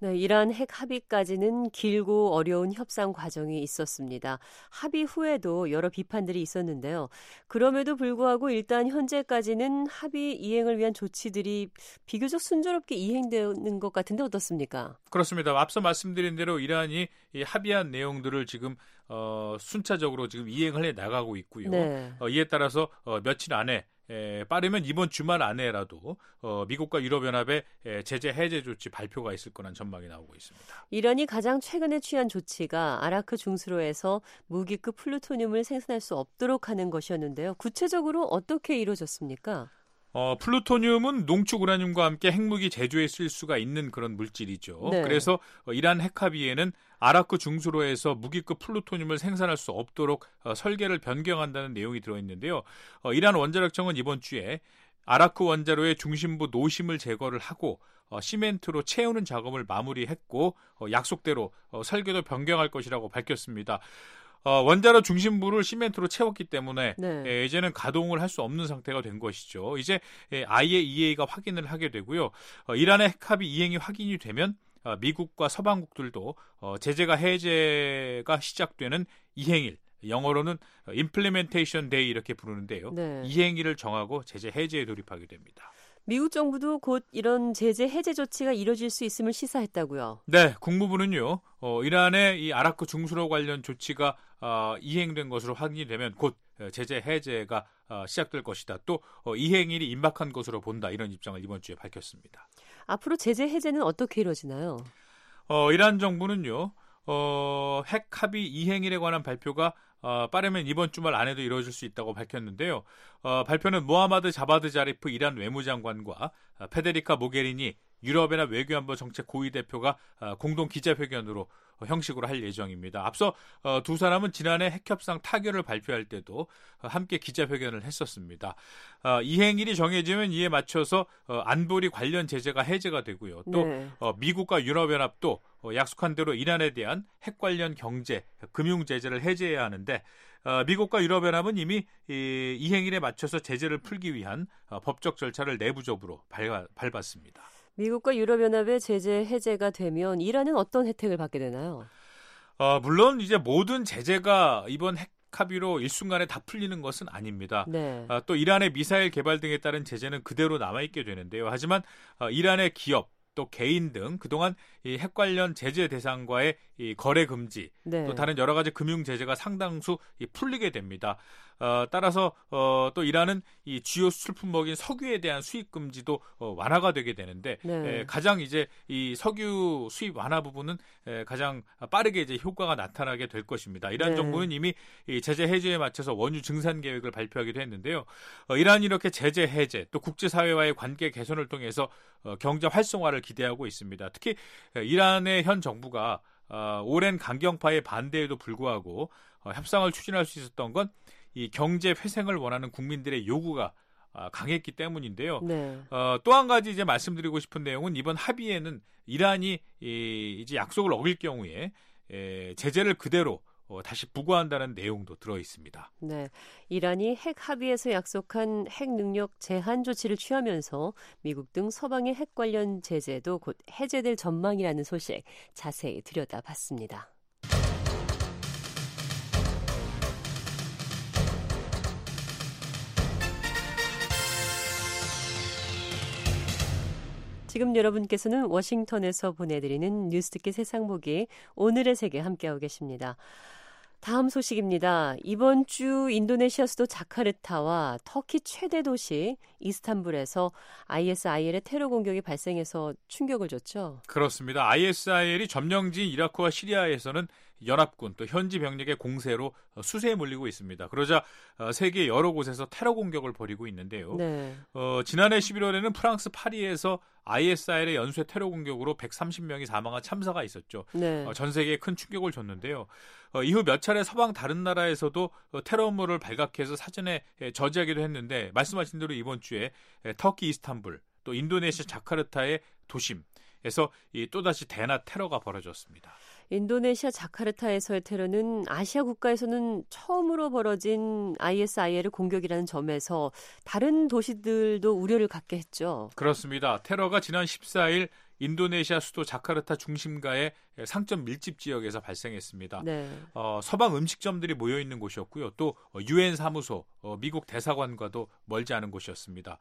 네, 이란 핵 합의까지는 길고 어려운 협상 과정이 있었습니다. 합의 후에도 여러 비판들이 있었는데요. 그럼에도 불구하고 일단 현재까지는 합의 이행을 위한 조치들이 비교적 순조롭게 이행되는 것 같은데 어떻습니까? 그렇습니다. 앞서 말씀드린 대로 이란이 이 합의한 내용들을 지금 어, 순차적으로 지금 이행을 해 나가고 있고요. 네. 어, 이에 따라서 어, 며칠 안에 에, 빠르면 이번 주말 안에라도 어, 미국과 유럽연합의 에, 제재 해제 조치 발표가 있을 거란 전망이 나오고 있습니다. 이란이 가장 최근에 취한 조치가 아라크 중수로에서 무기급 플루토늄을 생산할 수 없도록 하는 것이었는데요. 구체적으로 어떻게 이루어졌습니까? 어, 플루토늄은 농축 우라늄과 함께 핵무기 제조에 쓸 수가 있는 그런 물질이죠. 네. 그래서 어, 이란 핵합의에는 아라크 중수로에서 무기급 플루토늄을 생산할 수 없도록 어, 설계를 변경한다는 내용이 들어있는데요. 어, 이란 원자력청은 이번 주에 아라크 원자로의 중심부 노심을 제거를 하고 어, 시멘트로 채우는 작업을 마무리했고 어, 약속대로 어, 설계도 변경할 것이라고 밝혔습니다. 어, 원자로 중심부를 시멘트로 채웠기 때문에 네. 에, 이제는 가동을 할 수 없는 상태가 된 것이죠. 이제 에, 아이에이이에이가 확인을 하게 되고요. 어, 이란의 핵합의 이행이 확인이 되면 어, 미국과 서방국들도 어, 제재가 해제가 시작되는 이행일, 영어로는 Implementation Day 이렇게 부르는데요. 네. 이행일을 정하고 제재 해제에 돌입하게 됩니다. 미국 정부도 곧 이런 제재 해제 조치가 이뤄질 수 있음을 시사했다고요. 네, 국무부는요. 어, 이란의 이 아라크 중수로 관련 조치가 어, 이행된 것으로 확인이 되면 곧 제재 해제가 어, 시작될 것이다. 또 어, 이행일이 임박한 것으로 본다. 이런 입장을 이번 주에 밝혔습니다. 앞으로 제재 해제는 어떻게 이루어지나요? 어, 이란 정부는요. 어, 핵 합의 이행일에 관한 발표가 어, 빠르면 이번 주말 안에도 이루어질 수 있다고 밝혔는데요. 어, 발표는 모하마드 자바드 자리프 이란 외무장관과 어, 페데리카 모게리니 유럽연합 외교안보 정책 고위 대표가 어, 공동 기자회견으로 어, 형식으로 할 예정입니다. 앞서 어, 두 사람은 지난해 핵협상 타결을 발표할 때도 어, 함께 기자회견을 했었습니다. 어, 이행일이 정해지면 이에 맞춰서 어, 안보리 관련 제재가 해제가 되고요. 또 네. 어, 미국과 유럽연합도 어, 약속한 대로 이란에 대한 핵 관련 경제, 금융 제재를 해제해야 하는데 어, 미국과 유럽연합은 이미 이, 이행일에 맞춰서 제재를 풀기 위한 어, 법적 절차를 내부적으로 밟아, 밟았습니다. 미국과 유럽연합의 제재 해제가 되면 이란은 어떤 혜택을 받게 되나요? 어, 물론 이제 모든 제재가 이번 핵 합의로 일순간에 다 풀리는 것은 아닙니다. 네. 어, 또 이란의 미사일 개발 등에 따른 제재는 그대로 남아있게 되는데요. 하지만 어, 이란의 기업 또 개인 등 그동안 이 핵 관련 제재 대상과의 이 거래 금지 네. 또 다른 여러 가지 금융 제재가 상당수 이 풀리게 됩니다. 어, 따라서 어, 또 이란은 이 주요 수출 품목인 석유에 대한 수입 금지도 어, 완화가 되게 되는데 네. 에, 가장 이제 이 석유 수입 완화 부분은 에, 가장 빠르게 이제 효과가 나타나게 될 것입니다. 이란 네. 정부는 이미 이 제재 해제에 맞춰서 원유 증산 계획을 발표하기도 했는데요. 어, 이란이 이렇게 제재 해제 또 국제사회와의 관계 개선을 통해서 어, 경제 활성화를 기대하고 있습니다. 특히 이란의 현 정부가 어, 오랜 강경파의 반대에도 불구하고 어, 협상을 추진할 수 있었던 건 이 경제 회생을 원하는 국민들의 요구가 어, 강했기 때문인데요. 네. 어, 또 한 가지 이제 말씀드리고 싶은 내용은 이번 합의에는 이란이 이, 이제 약속을 어길 경우에 에, 제재를 그대로 어, 다시 부과한다는 내용도 들어 있습니다. 네, 이란이 핵 합의에서 약속한 핵 능력 제한 조치를 취하면서 미국 등 서방의 핵 관련 제재도 곧 해제될 전망이라는 소식 자세히 들여다봤습니다. 지금 여러분께서는 워싱턴에서 보내드리는 뉴스 듣기 세상 보기 오늘의 세계 함께하고 계십니다. 다음 소식입니다. 이번 주 인도네시아 수도 자카르타와 터키 최대 도시 이스탄불에서 아이에스아이엘의 테러 공격이 발생해서 충격을 줬죠. 그렇습니다. 아이에스아이엘이 점령지인 이라크와 시리아에서는 연합군 또 현지 병력의 공세로 수세에 몰리고 있습니다. 그러자 세계 여러 곳에서 테러 공격을 벌이고 있는데요. 네. 어, 지난해 십일월에는 프랑스 파리에서 아이에스아이엘의 연쇄 테러 공격으로 백삼십 명이 사망한 참사가 있었죠. 네. 어, 전 세계에 큰 충격을 줬는데요. 어, 이후 몇 차례 서방 다른 나라에서도 어, 테러 음모를 발각해서 사전에 에, 저지하기도 했는데 말씀하신 대로 이번 주에 에, 터키 이스탄불 또 인도네시아 자카르타의 도심에서 이 또다시 대낮 테러가 벌어졌습니다. 인도네시아 자카르타에서의 테러는 아시아 국가에서는 처음으로 벌어진 아이에스아이엘의 공격이라는 점에서 다른 도시들도 우려를 갖게 했죠. 그렇습니다. 테러가 지난 십사일 인도네시아 수도 자카르타 중심가의 상점 밀집 지역에서 발생했습니다. 네. 어, 서방 음식점들이 모여 있는 곳이었고요. 또 유엔 사무소, 어, 미국 대사관과도 멀지 않은 곳이었습니다.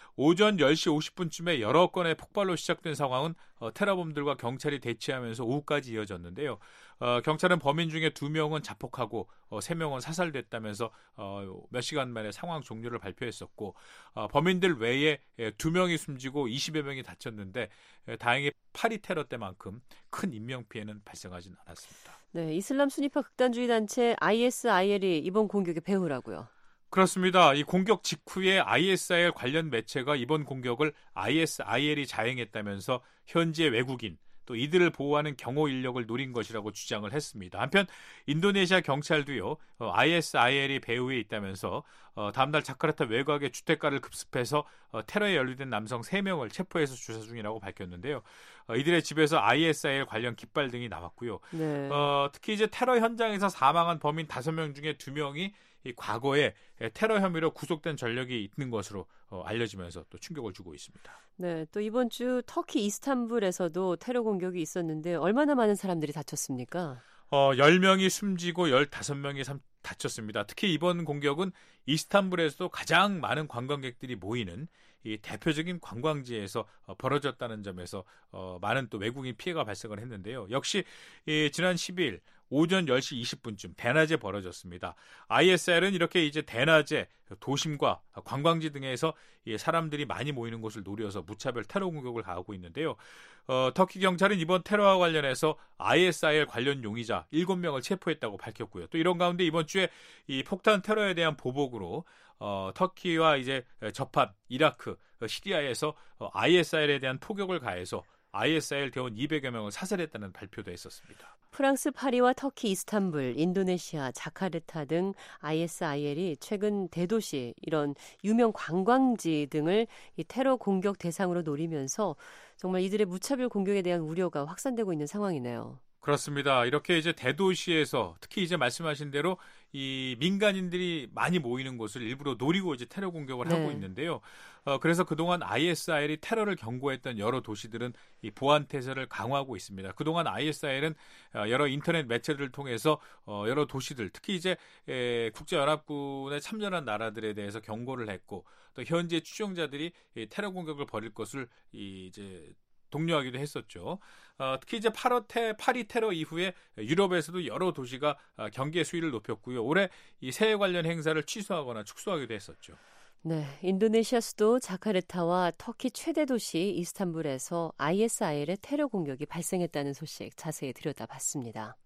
오전 열 시 오십 분쯤에 여러 건의 폭발로 시작된 상황은 어, 테러범들과 경찰이 대치하면서 오후까지 이어졌는데요. 어, 경찰은 범인 중에 두 명은 자폭하고 어, 세 명은 사살됐다면서 어, 몇 시간 만에 상황 종료를 발표했었고 어, 범인들 외에 두 명이 숨지고 이십여 명이 다쳤는데 에, 다행히 파리 테러 때만큼 큰 인명피해는 발생하진 않았습니다. 네, 이슬람 순위파 극단주의 단체 아이에스아이엘이 이번 공격의 배후라고요. 그렇습니다. 이 공격 직후에 아이에스아이엘 관련 매체가 이번 공격을 아이에스아이엘이 자행했다면서 현지의 외국인 또 이들을 보호하는 경호 인력을 노린 것이라고 주장을 했습니다. 한편 인도네시아 경찰도요. 어, 아이에스아이엘이 배후에 있다면서 어, 다음날 자카르타 외곽의 주택가를 급습해서 어, 테러에 연루된 남성 세 명을 체포해서 조사 중이라고 밝혔는데요. 어, 이들의 집에서 아이에스아이엘 관련 깃발 등이 나왔고요. 네. 어, 특히 이제 테러 현장에서 사망한 범인 다섯 명 중에 두 명이 이 과거에 테러 혐의로 구속된 전력이 있는 것으로 어, 알려지면서 또 충격을 주고 있습니다. 네, 또 이번 주 터키 이스탄불에서도 테러 공격이 있었는데 얼마나 많은 사람들이 다쳤습니까? 어, 열 명이 숨지고 열다섯 명이 삼, 다쳤습니다. 특히 이번 공격은 이스탄불에서도 가장 많은 관광객들이 모이는 이 대표적인 관광지에서 어, 벌어졌다는 점에서 어, 많은 또 외국인 피해가 발생을 했는데요. 역시 이, 지난 십이일 오전 열 시 이십 분쯤 대낮에 벌어졌습니다. 아이에스아이엘은 이렇게 이제 대낮에 도심과 관광지 등에서 사람들이 많이 모이는 곳을 노려서 무차별 테러 공격을 가하고 있는데요. 어, 터키 경찰은 이번 테러와 관련해서 아이에스아이엘 관련 용의자 일곱 명을 체포했다고 밝혔고요. 또 이런 가운데 이번 주에 이 폭탄 테러에 대한 보복으로 어, 터키와 이제 접한 이라크, 시리아에서 어, 아이에스아이엘에 대한 포격을 가해서 아이에스아이엘 대원 이백여 명을 사살했다는 발표도 했었습니다. 프랑스 파리와 터키 이스탄불, 인도네시아 자카르타 등 아이에스아이엘이 최근 대도시 이런 유명 관광지 등을 이 테러 공격 대상으로 노리면서 정말 이들의 무차별 공격에 대한 우려가 확산되고 있는 상황이네요. 그렇습니다. 이렇게 이제 대도시에서 특히 이제 말씀하신 대로 이 민간인들이 많이 모이는 곳을 일부러 노리고 이제 테러 공격을 네. 하고 있는데요. 어, 그래서 그동안 아이에스아이엘이 테러를 경고했던 여러 도시들은 이 보안 태세를 강화하고 있습니다. 그동안 아이에스아이엘은 여러 인터넷 매체들을 통해서 어, 여러 도시들, 특히 이제 에, 국제연합군에 참전한 나라들에 대해서 경고를 했고 또 현재 추종자들이 이 테러 공격을 벌일 것을 이, 이제 독려하기도 했었죠. 어, 특히 이제 팔월 테, 파리 테러 이후에 유럽에서도 여러 도시가 경계 수위를 높였고요. 올해 이 새해 관련 행사를 취소하거나 축소하기도 했었죠. 네, 인도네시아 수도 자카르타와 터키 최대 도시 이스탄불에서 아이에스아이엘의 테러 공격이 발생했다는 소식 자세히 들여다봤습니다.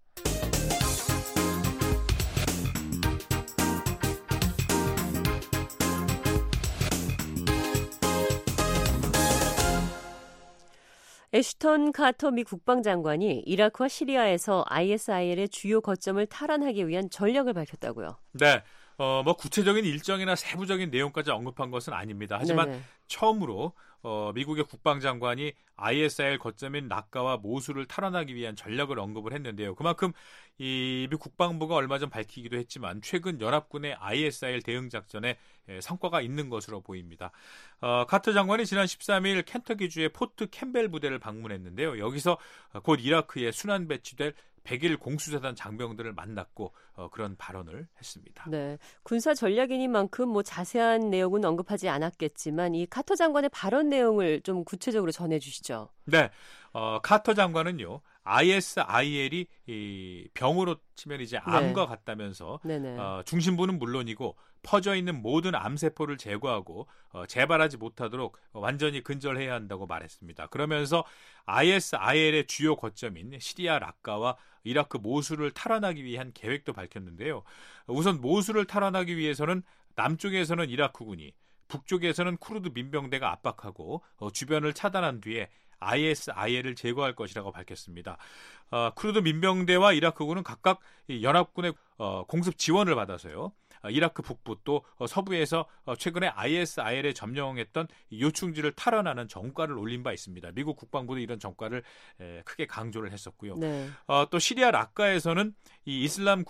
애슈턴 카터 미 국방장관이 이라크와 시리아에서 아이에스아이엘의 주요 거점을 탈환하기 위한 전략을 밝혔다고요. 네, 어, 뭐 구체적인 일정이나 세부적인 내용까지 언급한 것은 아닙니다. 하지만 네네. 처음으로 어, 미국의 국방장관이 아이에스아이엘 거점인 라카와 모술을 탈환하기 위한 전략을 언급을 했는데요. 그만큼 이 미 국방부가 얼마 전 밝히기도 했지만 최근 연합군의 아이에스아이엘 대응 작전에 성과가 있는 것으로 보입니다. 어, 카터 장관이 지난 십삼일 켄터키주의 포트 캠벨 부대를 방문했는데요. 여기서 곧 이라크에 순환 배치될 백일 공수사단 장병들을 만났고 어, 그런 발언을 했습니다. 네, 군사 전략인인 만큼 뭐 자세한 내용은 언급하지 않았겠지만 이 카터 장관의 발언 내용을 좀 구체적으로 전해주시죠. 네, 어, 카터 장관은요. 아이에스아이엘이 이 병으로 치면 이제 암과 네. 같다면서 네네. 어, 중심부는 물론이고 퍼져 있는 모든 암세포를 제거하고 어, 재발하지 못하도록 완전히 근절해야 한다고 말했습니다. 그러면서 아이에스아이엘의 주요 거점인 시리아 라카와 이라크 모술을 탈환하기 위한 계획도 밝혔는데요. 우선 모술을 탈환하기 위해서는 남쪽에서는 이라크군이, 북쪽에서는 쿠르드 민병대가 압박하고 어, 주변을 차단한 뒤에 아이에스아이엘을 제거할 것이라고 밝혔습니다. 어, 쿠르드 민병대와 이라크군은 각각 이 연합군의 어, 공습 지원을 받아서요. 이라크 북부 또 서부에서 최근에 아이에스아이엘에 점령했던 요충지를 탈환하는 전과를 올린 바 있습니다. 미국 국방부도 이런 전과를 크게 강조를 했었고요. 네. 어, 또 시리아 락가에서는 이 이슬람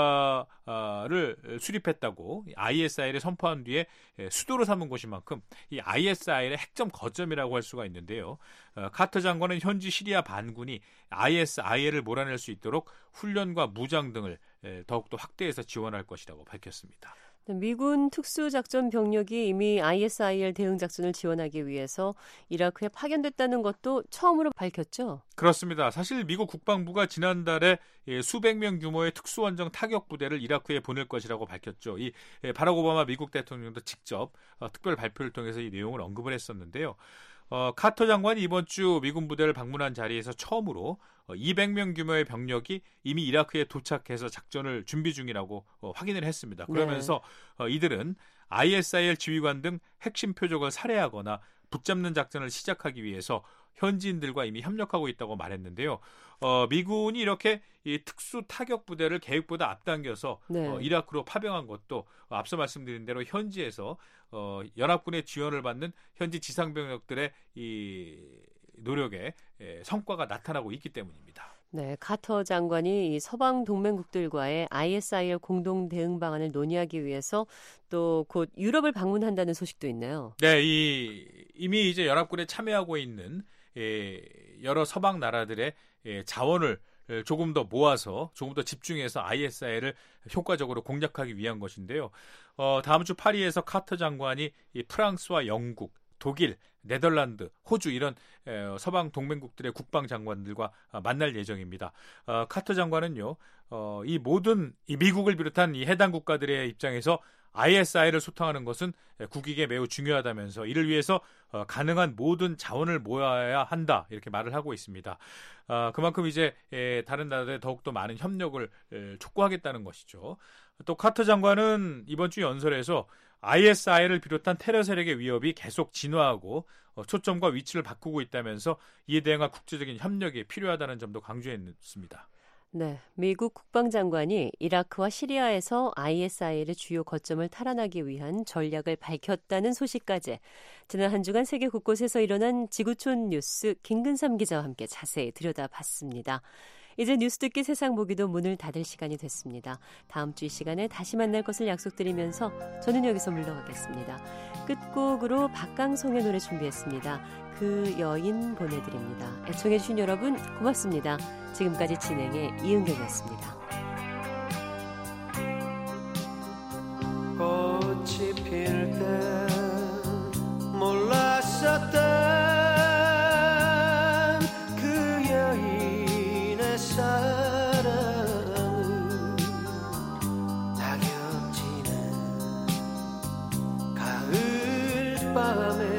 국가를 수립했다고 아이에스아이엘에 선포한 뒤에 수도로 삼은 곳인 만큼 이 아이에스아이엘의 핵점 거점이라고 할 수가 있는데요. 어, 카터 장관은 현지 시리아 반군이 아이에스아이엘을 몰아낼 수 있도록 훈련과 무장 등을 더욱더 확대해서 지원할 것이라고 밝혔습니다. 미군 특수작전 병력이 이미 아이에스아이엘 대응 작전을 지원하기 위해서 이라크에 파견됐다는 것도 처음으로 밝혔죠? 그렇습니다. 사실 미국 국방부가 지난달에 수백 명 규모의 특수원정 타격 부대를 이라크에 보낼 것이라고 밝혔죠. 이 바락 오바마 미국 대통령도 직접 특별 발표를 통해서 이 내용을 언급을 했었는데요. 어, 카터 장관이 이번 주 미군 부대를 방문한 자리에서 처음으로 이백 명 규모의 병력이 이미 이라크에 도착해서 작전을 준비 중이라고 어, 확인을 했습니다. 그러면서 네. 어, 이들은 아이에스아이엘 지휘관 등 핵심 표적을 살해하거나 붙잡는 작전을 시작하기 위해서 현지인들과 이미 협력하고 있다고 말했는데요. 어, 미군이 이렇게 이 특수 타격 부대를 계획보다 앞당겨서 네. 어, 이라크로 파병한 것도 어, 앞서 말씀드린 대로 현지에서 어, 연합군의 지원을 받는 현지 지상병력들의 이 노력에 예, 성과가 나타나고 있기 때문입니다. 네, 카터 장관이 이 서방 동맹국들과의 아이에스아이엘 공동 대응 방안을 논의하기 위해서 또 곧 유럽을 방문한다는 소식도 있네요. 네, 이 이미 이제 연합군에 참여하고 있는 예, 여러 서방 나라들의 예, 자원을 조금 더 모아서 조금 더 집중해서 아이에스아이엘을 효과적으로 공략하기 위한 것인데요. 어, 다음 주 파리에서 카터 장관이 이 프랑스와 영국, 독일, 네덜란드, 호주 이런 에, 서방 동맹국들의 국방장관들과 어, 만날 예정입니다. 어, 카터 장관은요, 어, 이 모든 이 미국을 비롯한 이 해당 국가들의 입장에서 아이에스아이엘을 소탕하는 것은 국익에 매우 중요하다면서 이를 위해서 어, 가능한 모든 자원을 모아야 한다 이렇게 말을 하고 있습니다. 어, 그만큼 이제 에, 다른 나라들에 더욱더 많은 협력을 에, 촉구하겠다는 것이죠. 또 카터 장관은 이번 주 연설에서 아이에스아이엘을 비롯한 테러 세력의 위협이 계속 진화하고 어, 초점과 위치를 바꾸고 있다면서 이에 대응한 국제적인 협력이 필요하다는 점도 강조했습니다. 네, 미국 국방장관이 이라크와 시리아에서 아이에스아이엘의 주요 거점을 탈환하기 위한 전략을 밝혔다는 소식까지 지난 한 주간 세계 곳곳에서 일어난 지구촌 뉴스 김근삼 기자와 함께 자세히 들여다봤습니다. 이제 뉴스 듣기 세상 보기도 문을 닫을 시간이 됐습니다. 다음 주 이 시간에 다시 만날 것을 약속드리면서 저는 여기서 물러가겠습니다. 끝곡으로 박강성의 노래 준비했습니다. 그 여인 보내드립니다. 애청해 주신 여러분 고맙습니다. 지금까지 진행의 이은경이었습니다. 꽃이 필 때 몰랐었던 그 여인의 사랑은 낙엽지는 가을밤에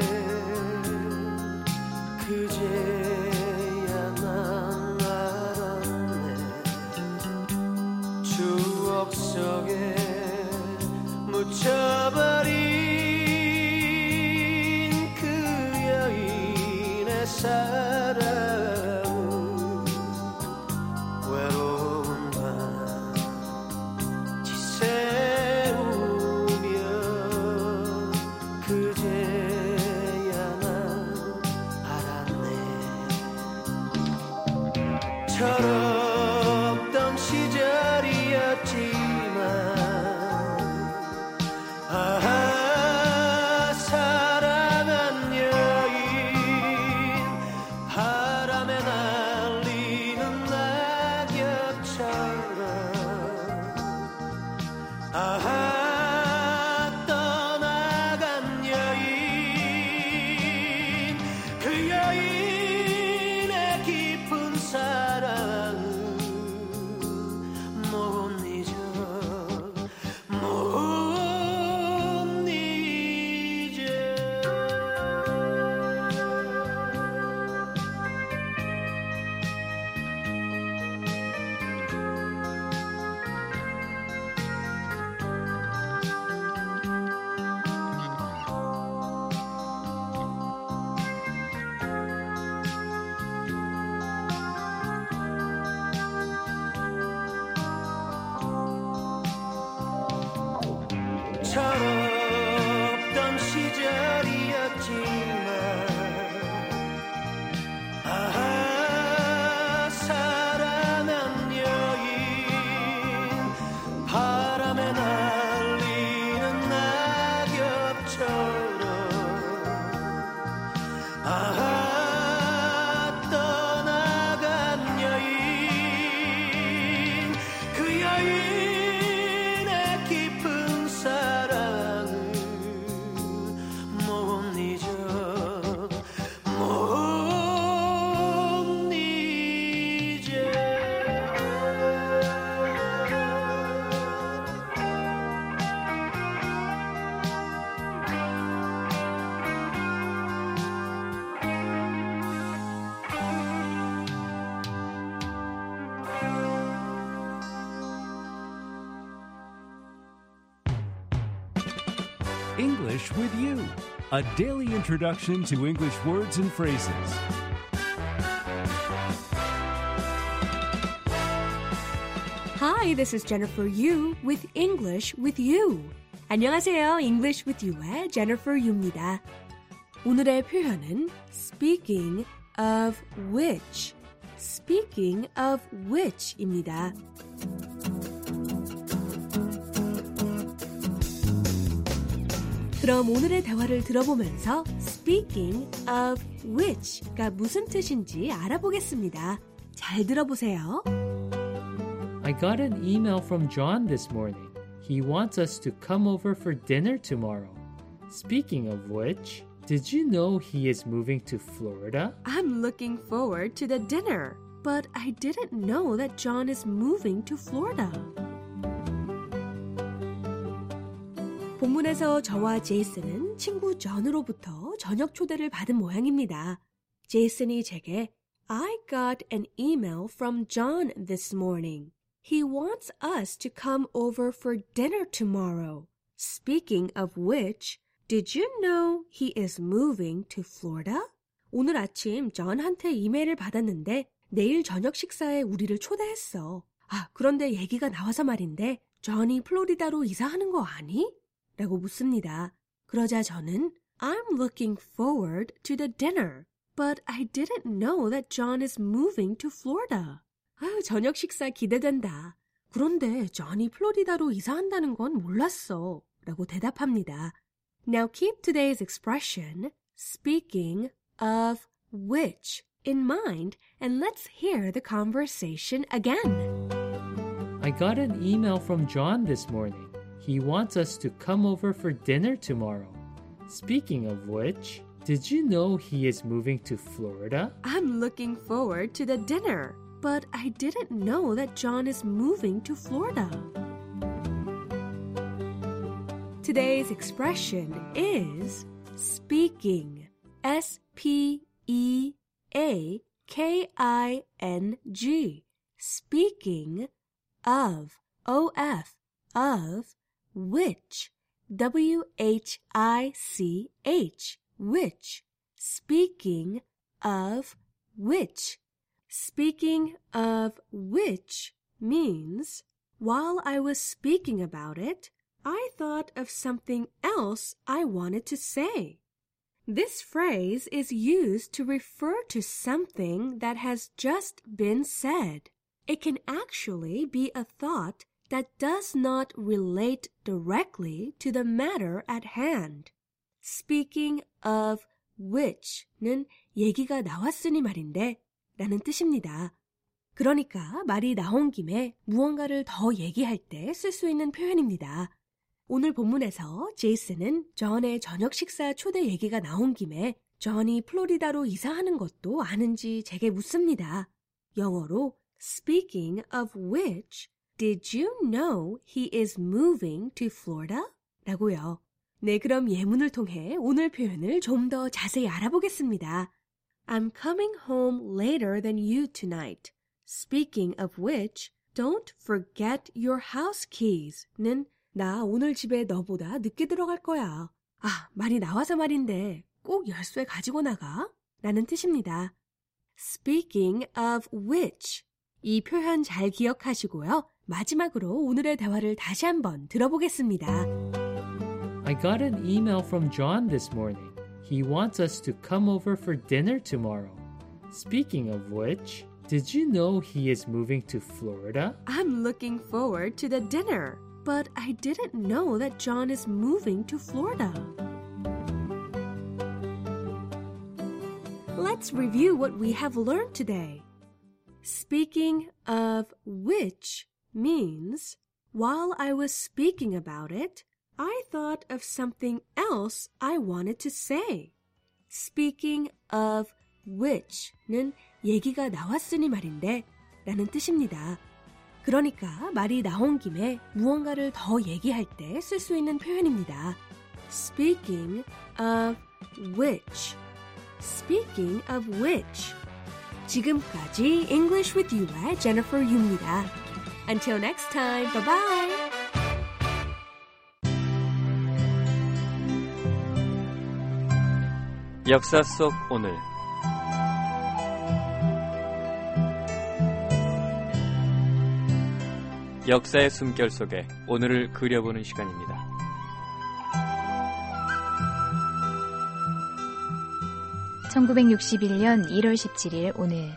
그제야 난 알았네. 추억 속에 묻혀버린 그 여인의 사랑은 외로운 밤 지새우며 그제야 난 철없던 시절이었지만 아 사랑한 여인 바람에 날리는 낙엽처럼 아 떠나간 여인 그 여인의 깊은 사랑은 못 잊어 못 잊어. 바람에 날리는 낙엽처럼 아 떠나간 여인 그 여인의 깊은 사랑을 못 잊어 못 English with You, a daily introduction to English words and phrases. Hi, this is Jennifer Yu with English with You. 안녕하세요. English with You의 Jennifer Yu입니다. 오늘의 표현은 speaking of which, speaking of which입니다. 그럼 오늘의 대화를 들어보면서 speaking of which가 무슨 뜻인지 알아보겠습니다. 잘 들어보세요. I got an email from John this morning. He wants us to come over for dinner tomorrow. Speaking of which, did you know he is moving to Florida? I'm looking forward to the dinner, but I didn't know that John is moving to Florida. 본문에서 저와 제이슨은 친구 존으로부터 저녁 초대를 받은 모양입니다. 제이슨이 제게 I got an email from John this morning. He wants us to come over for dinner tomorrow. Speaking of which, did you know he is moving to Florida? 오늘 아침 존한테 이메일을 받았는데 내일 저녁 식사에 우리를 초대했어. 아, 그런데 얘기가 나와서 말인데 존이 플로리다로 이사하는 거 아니? 라고 묻습니다. 그러자 저는 I'm looking forward to the dinner, but I didn't know that John is moving to Florida. 아유, 저녁 식사 기대된다. 그런데 존이 플로리다로 이사한다는 건 몰랐어. 라고 대답합니다. Now keep today's expression, speaking of which, in mind, and let's hear the conversation again. I got an email from John this morning. He wants us to come over for dinner tomorrow. Speaking of which, did you know he is moving to Florida? I'm looking forward to the dinner, but I didn't know that John is moving to Florida. Today's expression is speaking. S P E A K I N G. Speaking of. O F. Of. Which. W H I C H. Which. Speaking of which. Speaking of which means, while I was speaking about it, I thought of something else I wanted to say. This phrase is used to refer to something that has just been said. It can actually be a thought that does not relate directly to the matter at hand. Speaking of which는 얘기가 나왔으니 말인데 라는 뜻입니다. 그러니까 말이 나온 김에 무언가를 더 얘기할 때 쓸 수 있는 표현입니다. 오늘 본문에서 제이슨은 존의 저녁 식사 초대 얘기가 나온 김에 존이 플로리다로 이사하는 것도 아는지 제게 묻습니다. 영어로 Speaking of which, did you know he is moving to Florida? 라고요. 네, 그럼 예문을 통해 오늘 표현을 좀 더 자세히 알아보겠습니다. I'm coming home later than you tonight. Speaking of which, don't forget your house keys는 나 오늘 집에 너보다 늦게 들어갈 거야. 아, 말이 나와서 말인데 꼭 열쇠 가지고 나가? 라는 뜻입니다. Speaking of which, 이 표현 잘 기억하시고요. 마지막으로 오늘의 대화를 다시 한번 들어보겠습니다. I got an email from John this morning. He wants us to come over for dinner tomorrow. Speaking of which, did you know he is moving to Florida? I'm looking forward to the dinner, But I didn't know that John is moving to Florida. Let's review what we have learned today. Speaking of which means, while I was speaking about it, I thought of something else I wanted to say. Speaking of which는 얘기가 나왔으니 말인데 라는 뜻입니다. 그러니까 말이 나온 김에 무언가를 더 얘기할 때 쓸 수 있는 표현입니다. Speaking of which. Speaking of which. 지금까지 English with You의 Jennifer Yu입니다. Until next time, bye-bye! 역사 속 오늘 역사의 숨결 속에 오늘을 그려보는 시간입니다. 천구백육십일 년 일월 십칠일 오늘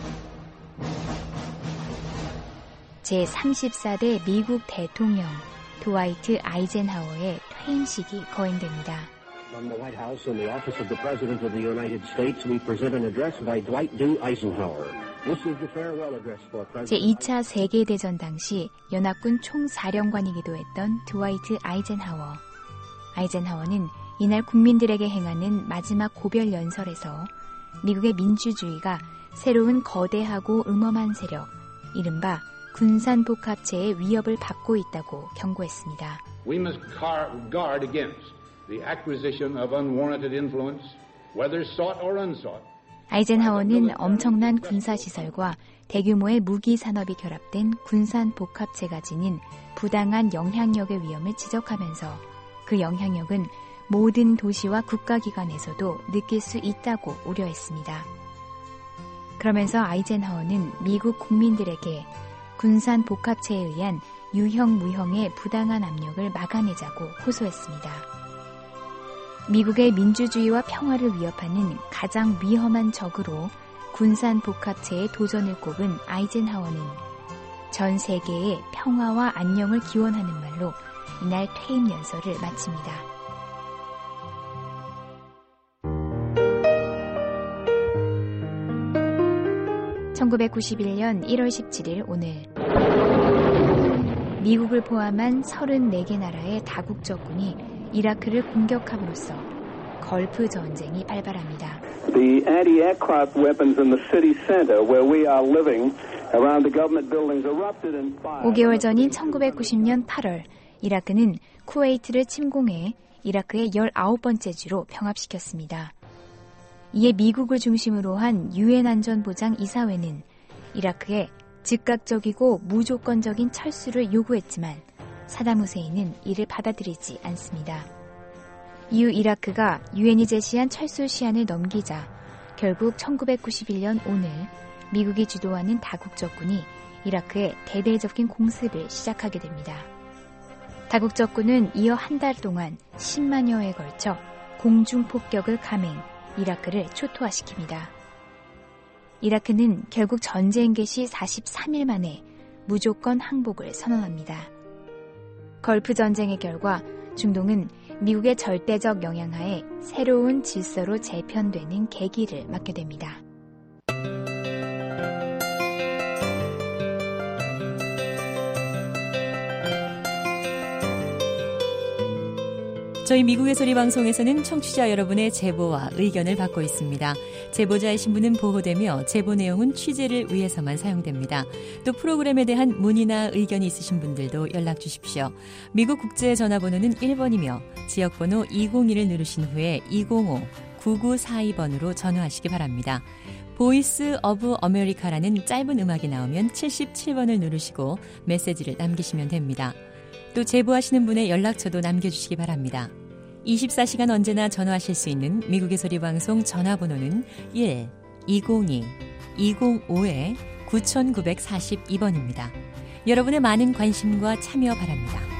제삼십사 대 미국 대통령 드와이트 아이젠하워의 퇴임식이 거행됩니다. From the White House in the office of the President of the United States, we present an address by Dwight D. Eisenhower. This is the farewell address for President. 제이 차 세계대전 당시 연합군 총사령관이기도 했던 드와이트 아이젠하워. 아이젠하워는 이날 국민들에게 행하는 마지막 고별 연설에서 미국의 민주주의가 새로운 거대하고 음험한 세력, 이른바 군산복합체의 위협을 받고 있다고 경고했습니다. We must guard against the acquisition of unwarranted influence, whether sought or unsought. 아이젠하워는 엄청난 군사시설과 대규모의 무기 산업이 결합된 군산복합체가 지닌 부당한 영향력의 위험을 지적하면서 그 영향력은 모든 도시와 국가기관에서도 느낄 수 있다고 우려했습니다. 그러면서 아이젠하워는 미국 국민들에게 군산복합체에 의한 유형무형의 부당한 압력을 막아내자고 호소했습니다. 미국의 민주주의와 평화를 위협하는 가장 위험한 적으로 군산복합체의 도전을 꼽은 아이젠하워는 전 세계의 평화와 안녕을 기원하는 말로 이날 퇴임 연설을 마칩니다. 천구백구십일 년 일월 십칠일 오늘 미국을 포함한 서른네 개 나라의 다국적군이 이라크를 공격함으로써 걸프 전쟁이 발발합니다. The anti-aircraft weapons in the city center where we are living around the government buildings erupted in fire. 오 개월 전인 천구백구십 년 팔월 이라크는 쿠웨이트를 침공해 이라크의 열아홉 번째 주로 병합시켰습니다. 이에 미국을 중심으로 한 유엔 안전보장 이사회는 이라크에 즉각적이고 무조건적인 철수를 요구했지만 사담 후세인은 이를 받아들이지 않습니다. 이후 이라크가 유엔이 제시한 철수 시한을 넘기자 결국 천구백구십일 년 오늘 미국이 주도하는 다국적군이 이라크에 대대적인 공습을 시작하게 됩니다. 다국적군은 이어 한 달 동안 십만여에 걸쳐 공중폭격을 감행, 이라크를 초토화시킵니다. 이라크는 결국 전쟁 개시 사십삼 일 만에 무조건 항복을 선언합니다. 걸프 전쟁의 결과 중동은 미국의 절대적 영향하에 새로운 질서로 재편되는 계기를 맞게 됩니다. 저희 미국의 소리 방송에서는 청취자 여러분의 제보와 의견을 받고 있습니다. 제보자의 신분은 보호되며 제보 내용은 취재를 위해서만 사용됩니다. 또 프로그램에 대한 문의나 의견이 있으신 분들도 연락 주십시오. 미국 국제 전화번호는 일 번이며 지역번호 이공일을 누르신 후에 이공오 구구사이 번으로 전화하시기 바랍니다. 보이스 오브 아메리카라는 짧은 음악이 나오면 칠십칠 번을 누르시고 메시지를 남기시면 됩니다. 또 제보하시는 분의 연락처도 남겨주시기 바랍니다. 이십사 시간 언제나 전화하실 수 있는 미국의 소리 방송 전화번호는 일 이공이 이공오 구구사이 번입니다. 여러분의 많은 관심과 참여 바랍니다.